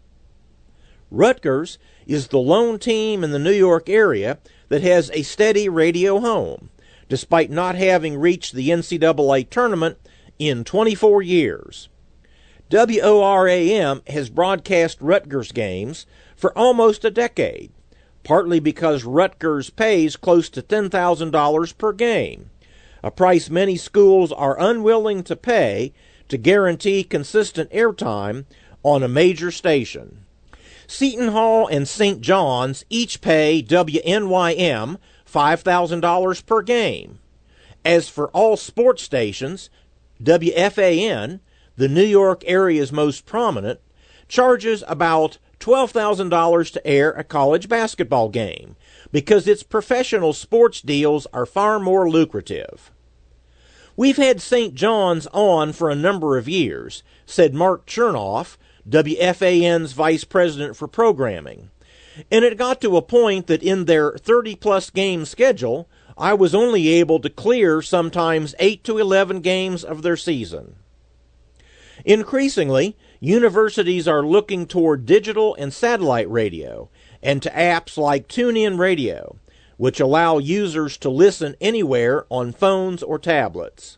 Rutgers is the lone team in the New York area that has a steady radio home, despite not having reached the N C double A tournament in twenty-four years. W O R A M has broadcast Rutgers games for almost a decade, partly because Rutgers pays close to ten thousand dollars per game, a price many schools are unwilling to pay to guarantee consistent airtime on a major station. Seton Hall and Saint John's each pay W N Y M five thousand dollars per game. As for all sports stations, W F A N, the New York area's most prominent, charges about twelve thousand dollars to air a college basketball game because its professional sports deals are far more lucrative. We've had Saint John's on for a number of years, said Mark Chernoff, W F A N's vice president for programming. And it got to a point that in their thirty-plus game schedule, I was only able to clear sometimes eight to eleven games of their season. Increasingly, universities are looking toward digital and satellite radio and to apps like TuneIn Radio, which allow users to listen anywhere on phones or tablets.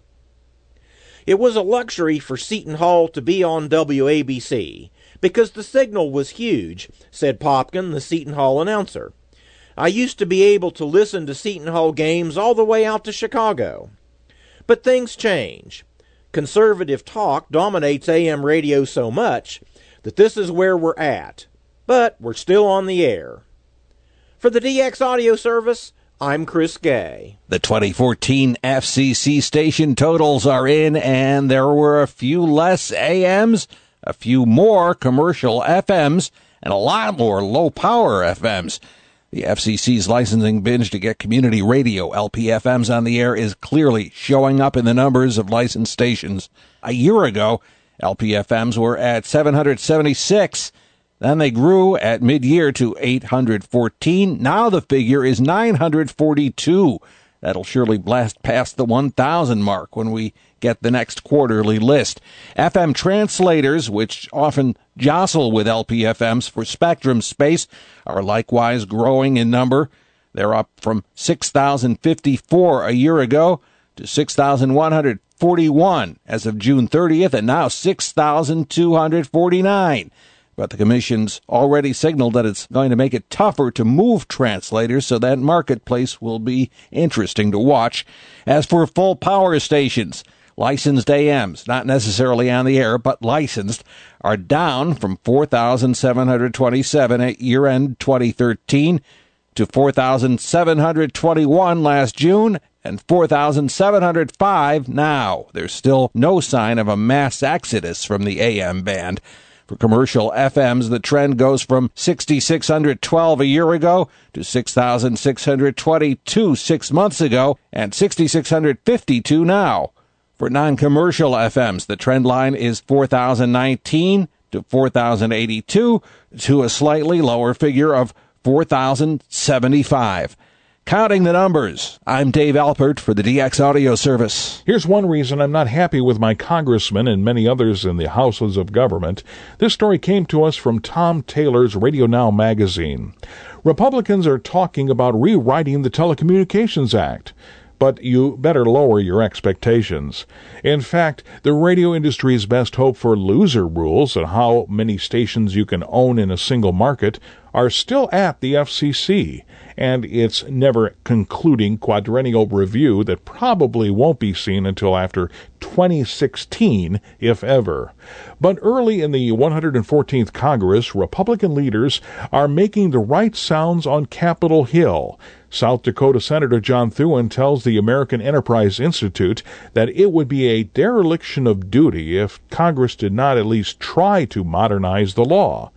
It was a luxury for Seton Hall to be on W A B C because the signal was huge, said Popkin, the Seton Hall announcer. I used to be able to listen to Seton Hall games all the way out to Chicago. But things change. Conservative talk dominates A M radio so much that this is where we're at. But we're still on the air. For the D X Audio Service, I'm Chris Gay. The twenty fourteen F C C station totals are in, and there were a few less A Ms, a few more commercial F Ms, and a lot more low-power F Ms. The F C C's licensing binge to get community radio L P F Ms on the air is clearly showing up in the numbers of licensed stations. A year ago, L P F Ms were at seven hundred seventy-six. Then they grew at mid-year to eight hundred fourteen. Now the figure is nine hundred forty-two. That'll surely blast past the one thousand mark when we get the next quarterly list. F M translators, which often jostle with L P F Ms for spectrum space, are likewise growing in number. They're up from six thousand fifty-four a year ago to six thousand one hundred forty-one as of June thirtieth, and now six thousand two hundred forty-nine. But the Commission's already signaled that it's going to make it tougher to move translators, so that marketplace will be interesting to watch. As for full power stations, licensed A Ms, not necessarily on the air, but licensed, are down from four thousand seven hundred twenty-seven at year-end twenty thirteen to four thousand seven hundred twenty-one last June and four thousand seven hundred five now. There's still no sign of a mass exodus from the A M band. For commercial F Ms, the trend goes from six thousand six hundred twelve a year ago to six thousand six hundred twenty-two six months ago and six thousand six hundred fifty-two now. For non-commercial F Ms, the trend line is four thousand nineteen to four thousand eighty-two to a slightly lower figure of four thousand seventy-five. Counting the numbers, I'm Dave Alpert for the D X Audio Service. Here's one reason I'm not happy with my congressman and many others in the houses of government. This story came to us from Tom Taylor's Radio Now magazine. Republicans are talking about rewriting the Telecommunications Act, but you better lower your expectations. In fact, the radio industry's best hope for loser rules and how many stations you can own in a single market are still at the F C C and its never-concluding quadrennial review that probably won't be seen until after twenty sixteen, if ever. But early in the one hundred fourteenth Congress, Republican leaders are making the right sounds on Capitol Hill. South Dakota Senator John Thune tells the American Enterprise Institute that it would be a dereliction of duty if Congress did not at least try to modernize the law.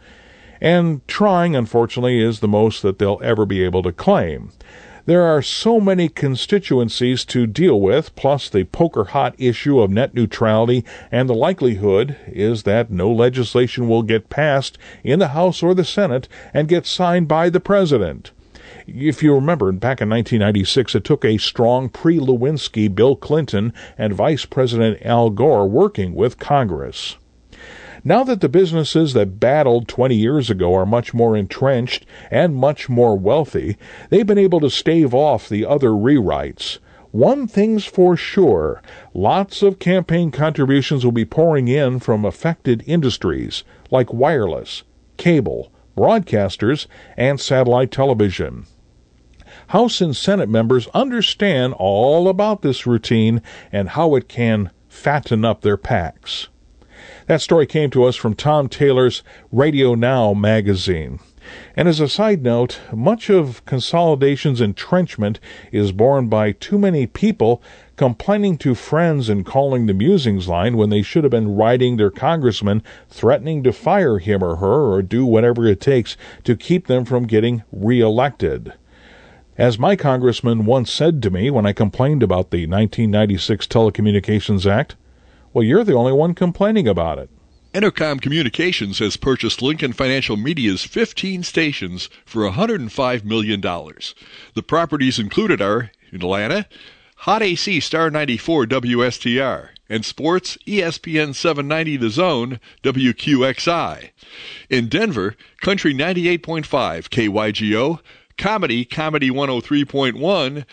And trying, unfortunately, is the most that they'll ever be able to claim. There are so many constituencies to deal with, plus the poker-hot issue of net neutrality, and the likelihood is that no legislation will get passed in the House or the Senate and get signed by the President. If you remember, back in nineteen ninety-six, it took a strong pre-Lewinsky Bill Clinton and Vice President Al Gore working with Congress. Now that the businesses that battled twenty years ago are much more entrenched and much more wealthy, they've been able to stave off the other rewrites. One thing's for sure, lots of campaign contributions will be pouring in from affected industries like wireless, cable, broadcasters, and satellite television. House and Senate members understand all about this routine and how it can fatten up their PACs. That story came to us from Tom Taylor's Radio Now magazine. And as a side note, much of consolidation's entrenchment is borne by too many people complaining to friends and calling the musings line when they should have been writing their congressman threatening to fire him or her or do whatever it takes to keep them from getting reelected. As my congressman once said to me when I complained about the nineteen ninety-six Telecommunications Act, well, you're the only one complaining about it. Entercom Communications has purchased Lincoln Financial Media's fifteen stations for one hundred five million dollars. The properties included are in Atlanta, Hot A C Star ninety-four W S T R, and Sports E S P N seven ninety The Zone W Q X I. In Denver, Country ninety-eight point five K Y G O, Comedy Comedy one oh three point one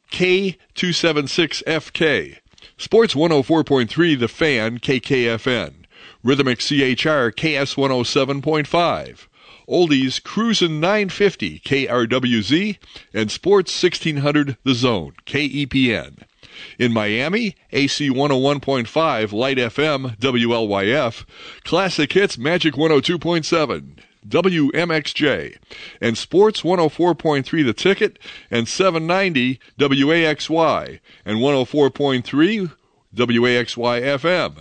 K two seventy-six F K, Sports one oh four point three The Fan K K F N, Rhythmic C H R K S one oh seven point five, Oldies Cruisin' nine fifty K R W Z, and Sports sixteen hundred The Zone K E P N. In Miami, A C one oh one point five Light F M W L Y F, Classic Hits Magic one oh two point seven W M X J, and Sports one oh four point three The Ticket and seven ninety W A X Y, and one oh four point three W A X Y F M.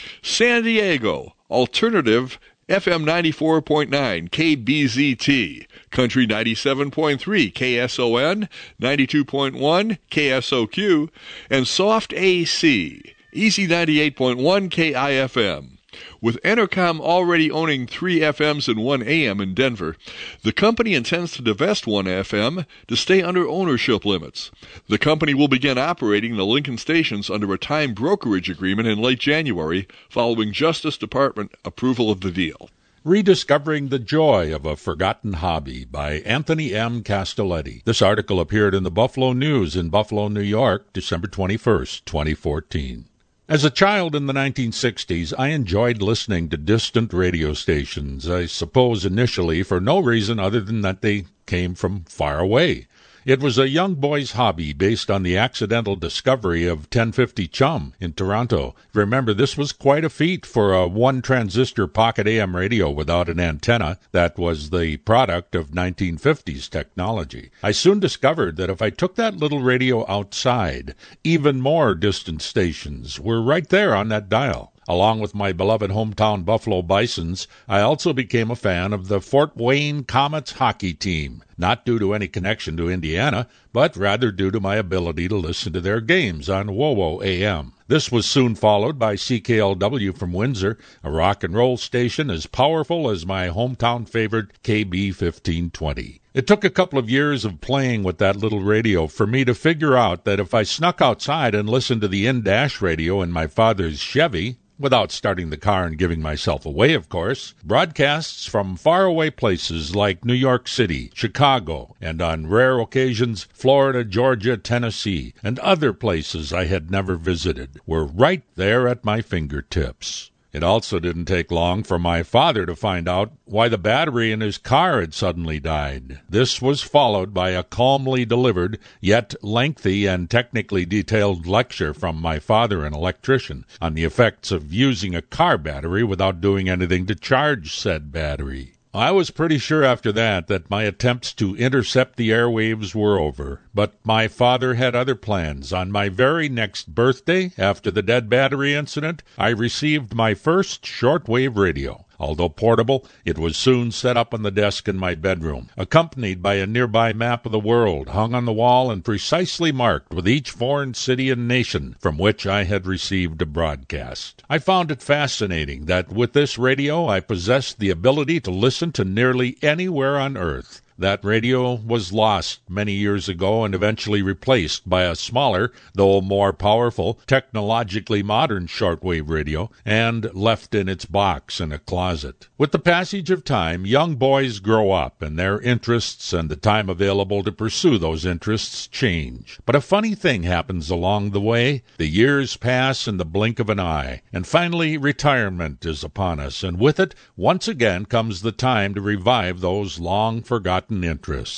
San Diego, Alternative F M ninety-four point nine K B Z T, Country ninety-seven point three K S O N, ninety-two point one K S O Q, and Soft A C, Easy ninety-eight point one K I F M. With Entercom already owning three F Ms and one A M in Denver, the company intends to divest one F M to stay under ownership limits. The company will begin operating the Lincoln stations under a time brokerage agreement in late January, following Justice Department approval of the deal. Rediscovering the Joy of a Forgotten Hobby by Anthony M. Castelletti. This article appeared in the Buffalo News in Buffalo, New York, December twenty-first, twenty fourteen. As a child in the nineteen sixties, I enjoyed listening to distant radio stations, I suppose initially for no reason other than that they came from far away. It was a young boy's hobby based on the accidental discovery of ten fifty Chum in Toronto. Remember, this was quite a feat for a one-transistor pocket A M radio without an antenna that was the product of nineteen fifties technology. I soon discovered that if I took that little radio outside, even more distant stations were right there on that dial. Along with my beloved hometown Buffalo Bisons, I also became a fan of the Fort Wayne Comets hockey team, not due to any connection to Indiana, but rather due to my ability to listen to their games on W O W O A M. This was soon followed by C K L W from Windsor, a rock and roll station as powerful as my hometown favorite K B fifteen twenty. It took a couple of years of playing with that little radio for me to figure out that if I snuck outside and listened to the in-dash radio in my father's Chevy, without starting the car and giving myself away, of course, broadcasts from faraway places like New York City, Chicago, and on rare occasions, Florida, Georgia, Tennessee, and other places I had never visited, were right there at my fingertips. It also didn't take long for my father to find out why the battery in his car had suddenly died. This was followed by a calmly delivered, yet lengthy and technically detailed lecture from my father, an electrician, on the effects of using a car battery without doing anything to charge said battery. I was pretty sure after that that my attempts to intercept the airwaves were over, but my father had other plans. On my very next birthday, after the dead battery incident, I received my first shortwave radio. Although portable, it was soon set up on the desk in my bedroom, accompanied by a nearby map of the world, hung on the wall and precisely marked with each foreign city and nation from which I had received a broadcast. I found it fascinating that with this radio I possessed the ability to listen to nearly anywhere on Earth. That radio was lost many years ago and eventually replaced by a smaller, though more powerful, technologically modern shortwave radio, and left in its box in a closet. With the passage of time, young boys grow up, and their interests and the time available to pursue those interests change. But a funny thing happens along the way. The years pass in the blink of an eye, and finally retirement is upon us, and with it, once again comes the time to revive those long-forgotten interests.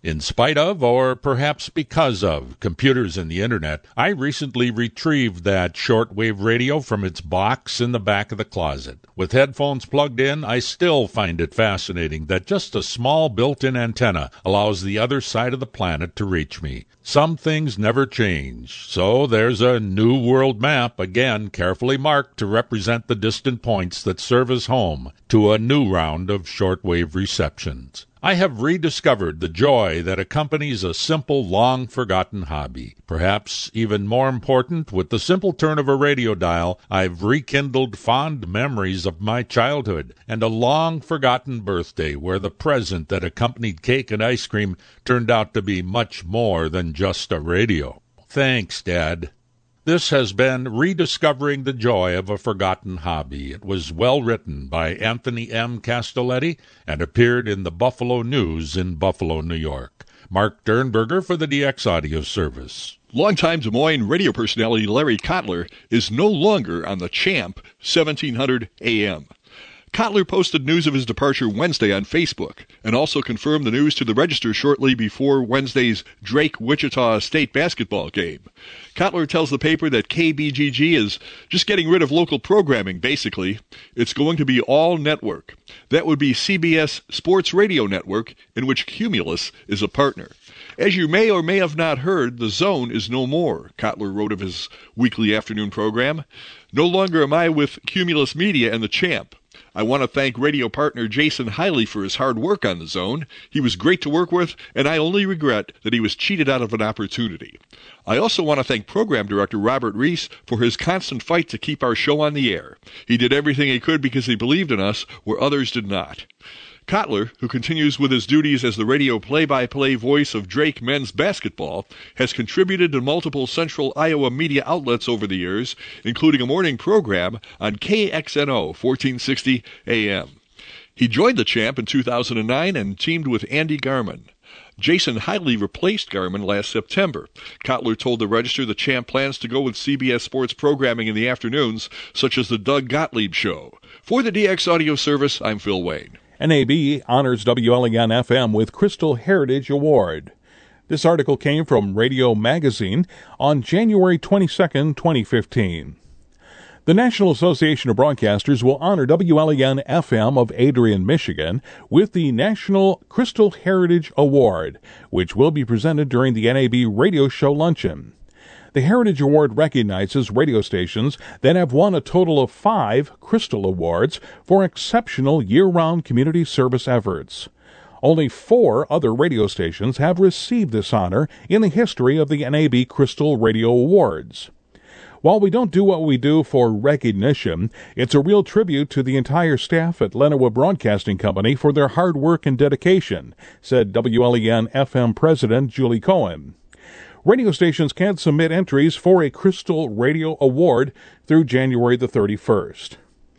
In spite of, or perhaps because of, computers and the Internet, I recently retrieved that shortwave radio from its box in the back of the closet. With headphones plugged in, I still find it fascinating that just a small built-in antenna allows the other side of the planet to reach me. Some things never change, so there's a new world map, again carefully marked to represent the distant points that serve as home to a new round of shortwave receptions. I have rediscovered the joy that accompanies a simple, long-forgotten hobby. Perhaps even more important, with the simple turn of a radio dial, I've rekindled fond memories of my childhood and a long-forgotten birthday where the present that accompanied cake and ice cream turned out to be much more than just a radio. Thanks, Dad. This has been Rediscovering the Joy of a Forgotten Hobby. It was well written by Anthony M. Castelletti and appeared in the Buffalo News in Buffalo, New York. Mark Dernberger for the D X Audio Service. Longtime Des Moines radio personality Larry Kotler is no longer on the Champ seventeen hundred A M. Kotler posted news of his departure Wednesday on Facebook and also confirmed the news to the Register shortly before Wednesday's Drake-Wichita State basketball game. Kotler tells the paper that K B G G is just getting rid of local programming, basically. It's going to be all network. That would be C B S Sports Radio Network, in which Cumulus is a partner. As you may or may have not heard, The Zone is no more, Kotler wrote of his weekly afternoon program. No longer am I with Cumulus Media and the Champ. I want to thank radio partner Jason Hiley for his hard work on The Zone. He was great to work with, and I only regret that he was cheated out of an opportunity. I also want to thank program director Robert Reese for his constant fight to keep our show on the air. He did everything he could because he believed in us where others did not. Kotler, who continues with his duties as the radio play-by-play voice of Drake men's basketball, has contributed to multiple central Iowa media outlets over the years, including a morning program on K X N O fourteen sixty A M. He joined the Champ in two thousand nine and teamed with Andy Garman. Jason Hiley replaced Garman last September. Kotler told the Register the Champ plans to go with C B S sports programming in the afternoons, such as the Doug Gottlieb Show. For the D X Audio Service, I'm Phil Wayne. N A B honors W L A N F M with Crystal Heritage Award. This article came from Radio Magazine on January twenty-second, twenty fifteen. The National Association of Broadcasters will honor W L A N F M of Adrian, Michigan with the National Crystal Heritage Award, which will be presented during the N A B Radio Show Luncheon. The Heritage Award recognizes radio stations that have won a total of five Crystal Awards for exceptional year-round community service efforts. Only four other radio stations have received this honor in the history of the N A B Crystal Radio Awards. While we don't do what we do for recognition, it's a real tribute to the entire staff at Lenowa Broadcasting Company for their hard work and dedication, said W L A N F M President Julie Cohen. Radio stations can submit entries for a Crystal Radio Award through January the thirty-first.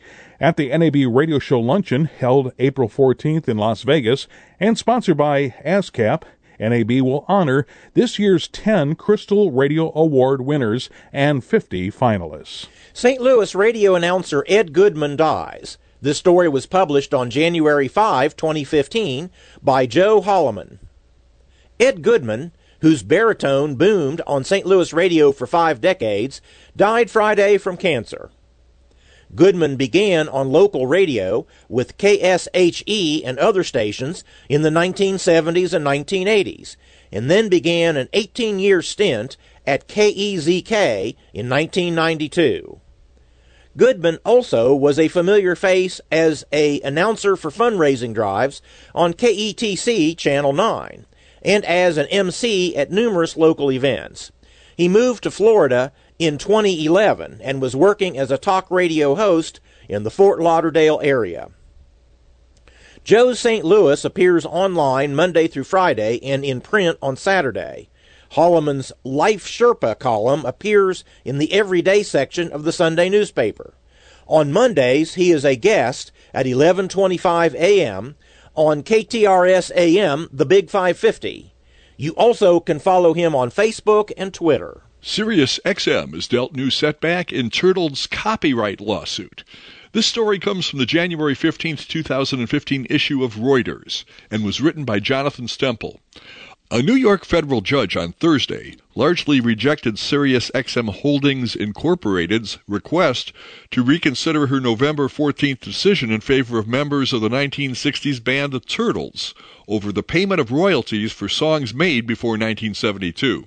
At the N A B Radio Show Luncheon, held April fourteenth in Las Vegas, and sponsored by ASCAP, N A B will honor this year's ten Crystal Radio Award winners and fifty finalists. Saint Louis radio announcer Ed Goodman dies. This story was published on January fifth, twenty fifteen, by Joe Holloman. Ed Goodman, whose baritone boomed on Saint Louis radio for five decades, died Friday from cancer. Goodman began on local radio with K S H E and other stations in the nineteen seventies and nineteen eighties, and then began an eighteen-year stint at K E Z K in nineteen ninety-two. Goodman also was a familiar face as an announcer for fundraising drives on K E T C Channel nine, and as an M C at numerous local events. He moved to Florida in twenty eleven and was working as a talk radio host in the Fort Lauderdale area. Joe's Saint Louis appears online Monday through Friday and in print on Saturday. Holloman's Life Sherpa column appears in the Everyday section of the Sunday newspaper. On Mondays, he is a guest at eleven twenty-five a m on K T R S A M, the Big five fifty. You also can follow him on Facebook and Twitter. Sirius X M is dealt new setback in Turtle's copyright lawsuit. This story comes from the January fifteenth, two thousand fifteen issue of Reuters and was written by Jonathan Stempel. A New York federal judge on Thursday largely rejected Sirius X M Holdings Incorporated's request to reconsider her November fourteenth decision in favor of members of the nineteen sixties band The Turtles over the payment of royalties for songs made before nineteen seventy-two.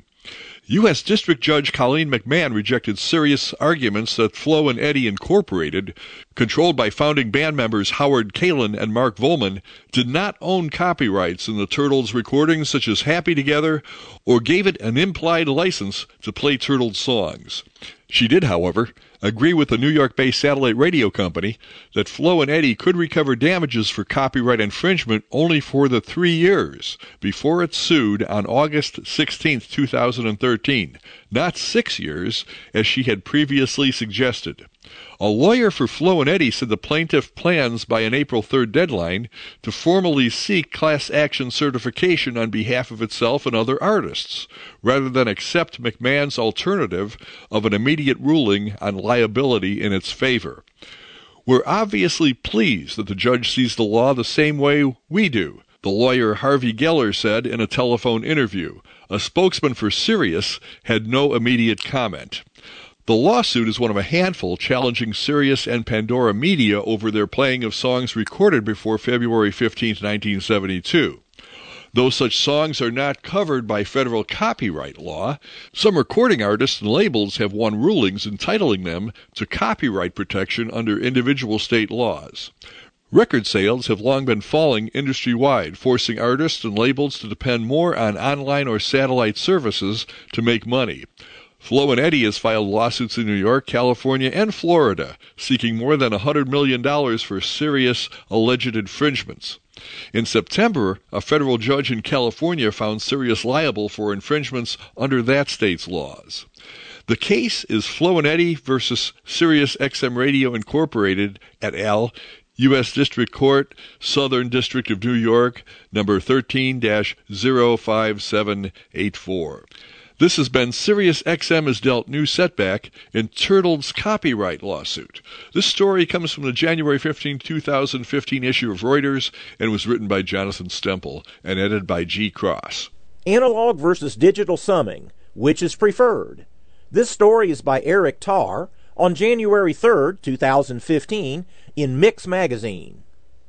U S. District Judge Colleen McMahon rejected Sirius' arguments that Flo and Eddie Incorporated, controlled by founding band members Howard Kalin and Mark Volman, did not own copyrights in the Turtles' recordings such as Happy Together, or gave it an implied license to play Turtles songs. She did, however, agree with the New York-based satellite radio company that Flo and Eddie could recover damages for copyright infringement only for the three years before it sued on August sixteenth, two thousand thirteen, not six years as she had previously suggested. A lawyer for Flo and Eddie said the plaintiff plans by an April third deadline to formally seek class action certification on behalf of itself and other artists, rather than accept McMahon's alternative of an immediate ruling on liability in its favor. We're obviously pleased that the judge sees the law the same way we do, the lawyer Harvey Geller said in a telephone interview. A spokesman for Sirius had no immediate comment. The lawsuit is one of a handful challenging Sirius and Pandora Media over their playing of songs recorded before February fifteenth, nineteen seventy-two. Though such songs are not covered by federal copyright law, some recording artists and labels have won rulings entitling them to copyright protection under individual state laws. Record sales have long been falling industry-wide, forcing artists and labels to depend more on online or satellite services to make money. Flo and Eddie has filed lawsuits in New York, California, and Florida, seeking more than one hundred million dollars for Sirius alleged infringements. In September, a federal judge in California found Sirius liable for infringements under that state's laws. The case is Flo and Eddie versus Sirius X M Radio Incorporated et al., U S. District Court, Southern District of New York, number thirteen dash zero five seven eight four. This has been Sirius X M has dealt new setback in Turtles' copyright lawsuit. This story comes from the January fifteenth, two thousand fifteen issue of Reuters and was written by Jonathan Stemple and edited by G. Cross. Analog versus digital summing. Which is preferred? This story is by Eric Tarr on January third, two thousand fifteen in Mix Magazine.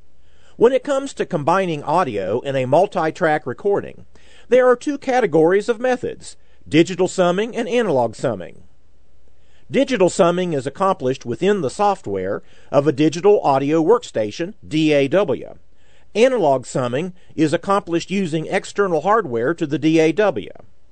When it comes to combining audio in a multi-track recording, there are two categories of methods: digital summing and analog summing. Digital summing is accomplished within the software of a digital audio workstation, D A W. Analog summing is accomplished using external hardware to the D A W.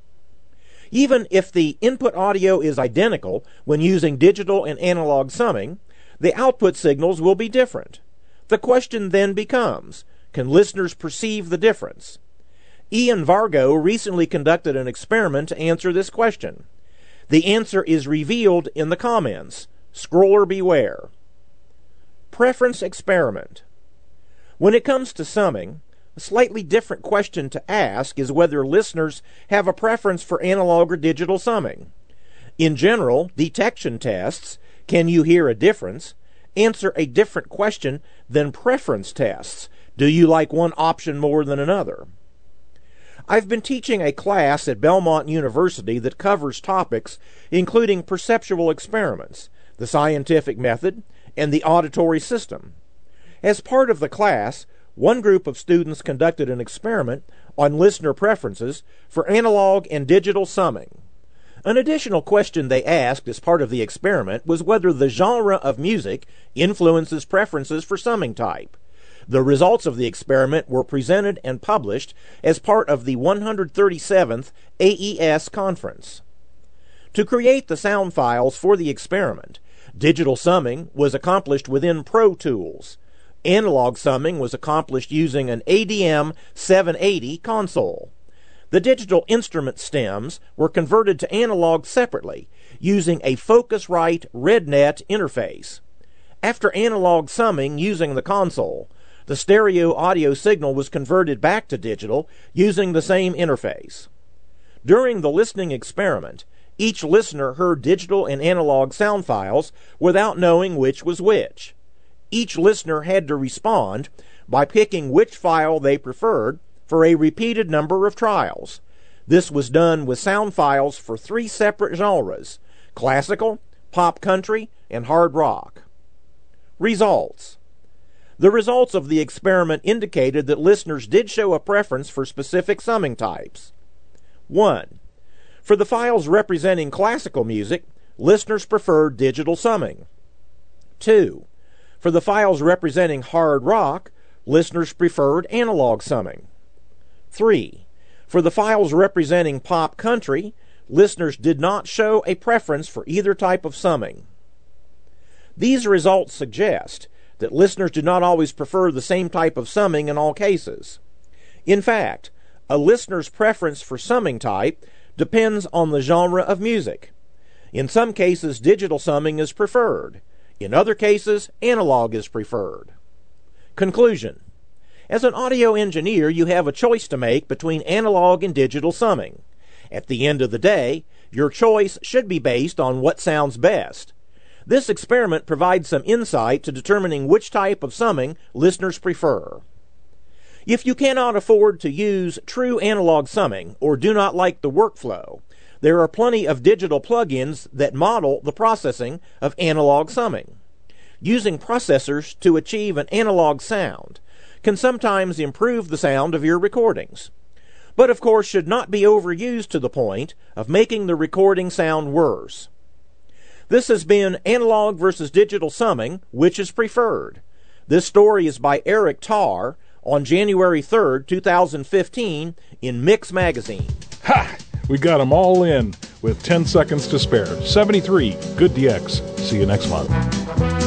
Even if the input audio is identical when using digital and analog summing, the output signals will be different. The question then becomes, can listeners perceive the difference? Ian Vargo recently conducted an experiment to answer this question. The answer is revealed in the comments. Scroller beware. Preference experiment. When it comes to summing, a slightly different question to ask is whether listeners have a preference for analog or digital summing. In general, detection tests, can you hear a difference, answer a different question than preference tests. Do you like one option more than another? I've been teaching a class at Belmont University that covers topics including perceptual experiments, the scientific method, and the auditory system. As part of the class, one group of students conducted an experiment on listener preferences for analog and digital summing. An additional question they asked as part of the experiment was whether the genre of music influences preferences for summing type. The results of the experiment were presented and published as part of the one hundred thirty-seventh A E S conference. To create the sound files for the experiment, digital summing was accomplished within Pro Tools. Analog summing was accomplished using an A D M seven eighty console. The digital instrument stems were converted to analog separately using a Focusrite RedNet interface. After analog summing using the console, the stereo audio signal was converted back to digital using the same interface. During the listening experiment, each listener heard digital and analog sound files without knowing which was which. Each listener had to respond by picking which file they preferred, for a repeated number of trials. This was done with sound files for three separate genres: classical, pop country, and hard rock. Results. The results of the experiment indicated that listeners did show a preference for specific summing types. one. For the files representing classical music, listeners preferred digital summing. two. For the files representing hard rock, listeners preferred analog summing. three. For the files representing pop country, listeners did not show a preference for either type of summing. These results suggest that listeners do not always prefer the same type of summing in all cases. In fact, a listener's preference for summing type depends on the genre of music. In some cases, digital summing is preferred. In other cases, analog is preferred. Conclusion. As an audio engineer, you have a choice to make between analog and digital summing. At the end of the day, your choice should be based on what sounds best. This experiment provides some insight to determining which type of summing listeners prefer. If you cannot afford to use true analog summing or do not like the workflow, there are plenty of digital plugins that model the processing of analog summing. Using processors to achieve an analog sound can sometimes improve the sound of your recordings, but of course should not be overused to the point of making the recording sound worse. This has been Analog versus Digital Summing, which is preferred. This story is by Eric Tarr on January third, two thousand fifteen in Mix Magazine. Ha! We got them all in with ten seconds to spare. seventy-three. Good D X. See you next month.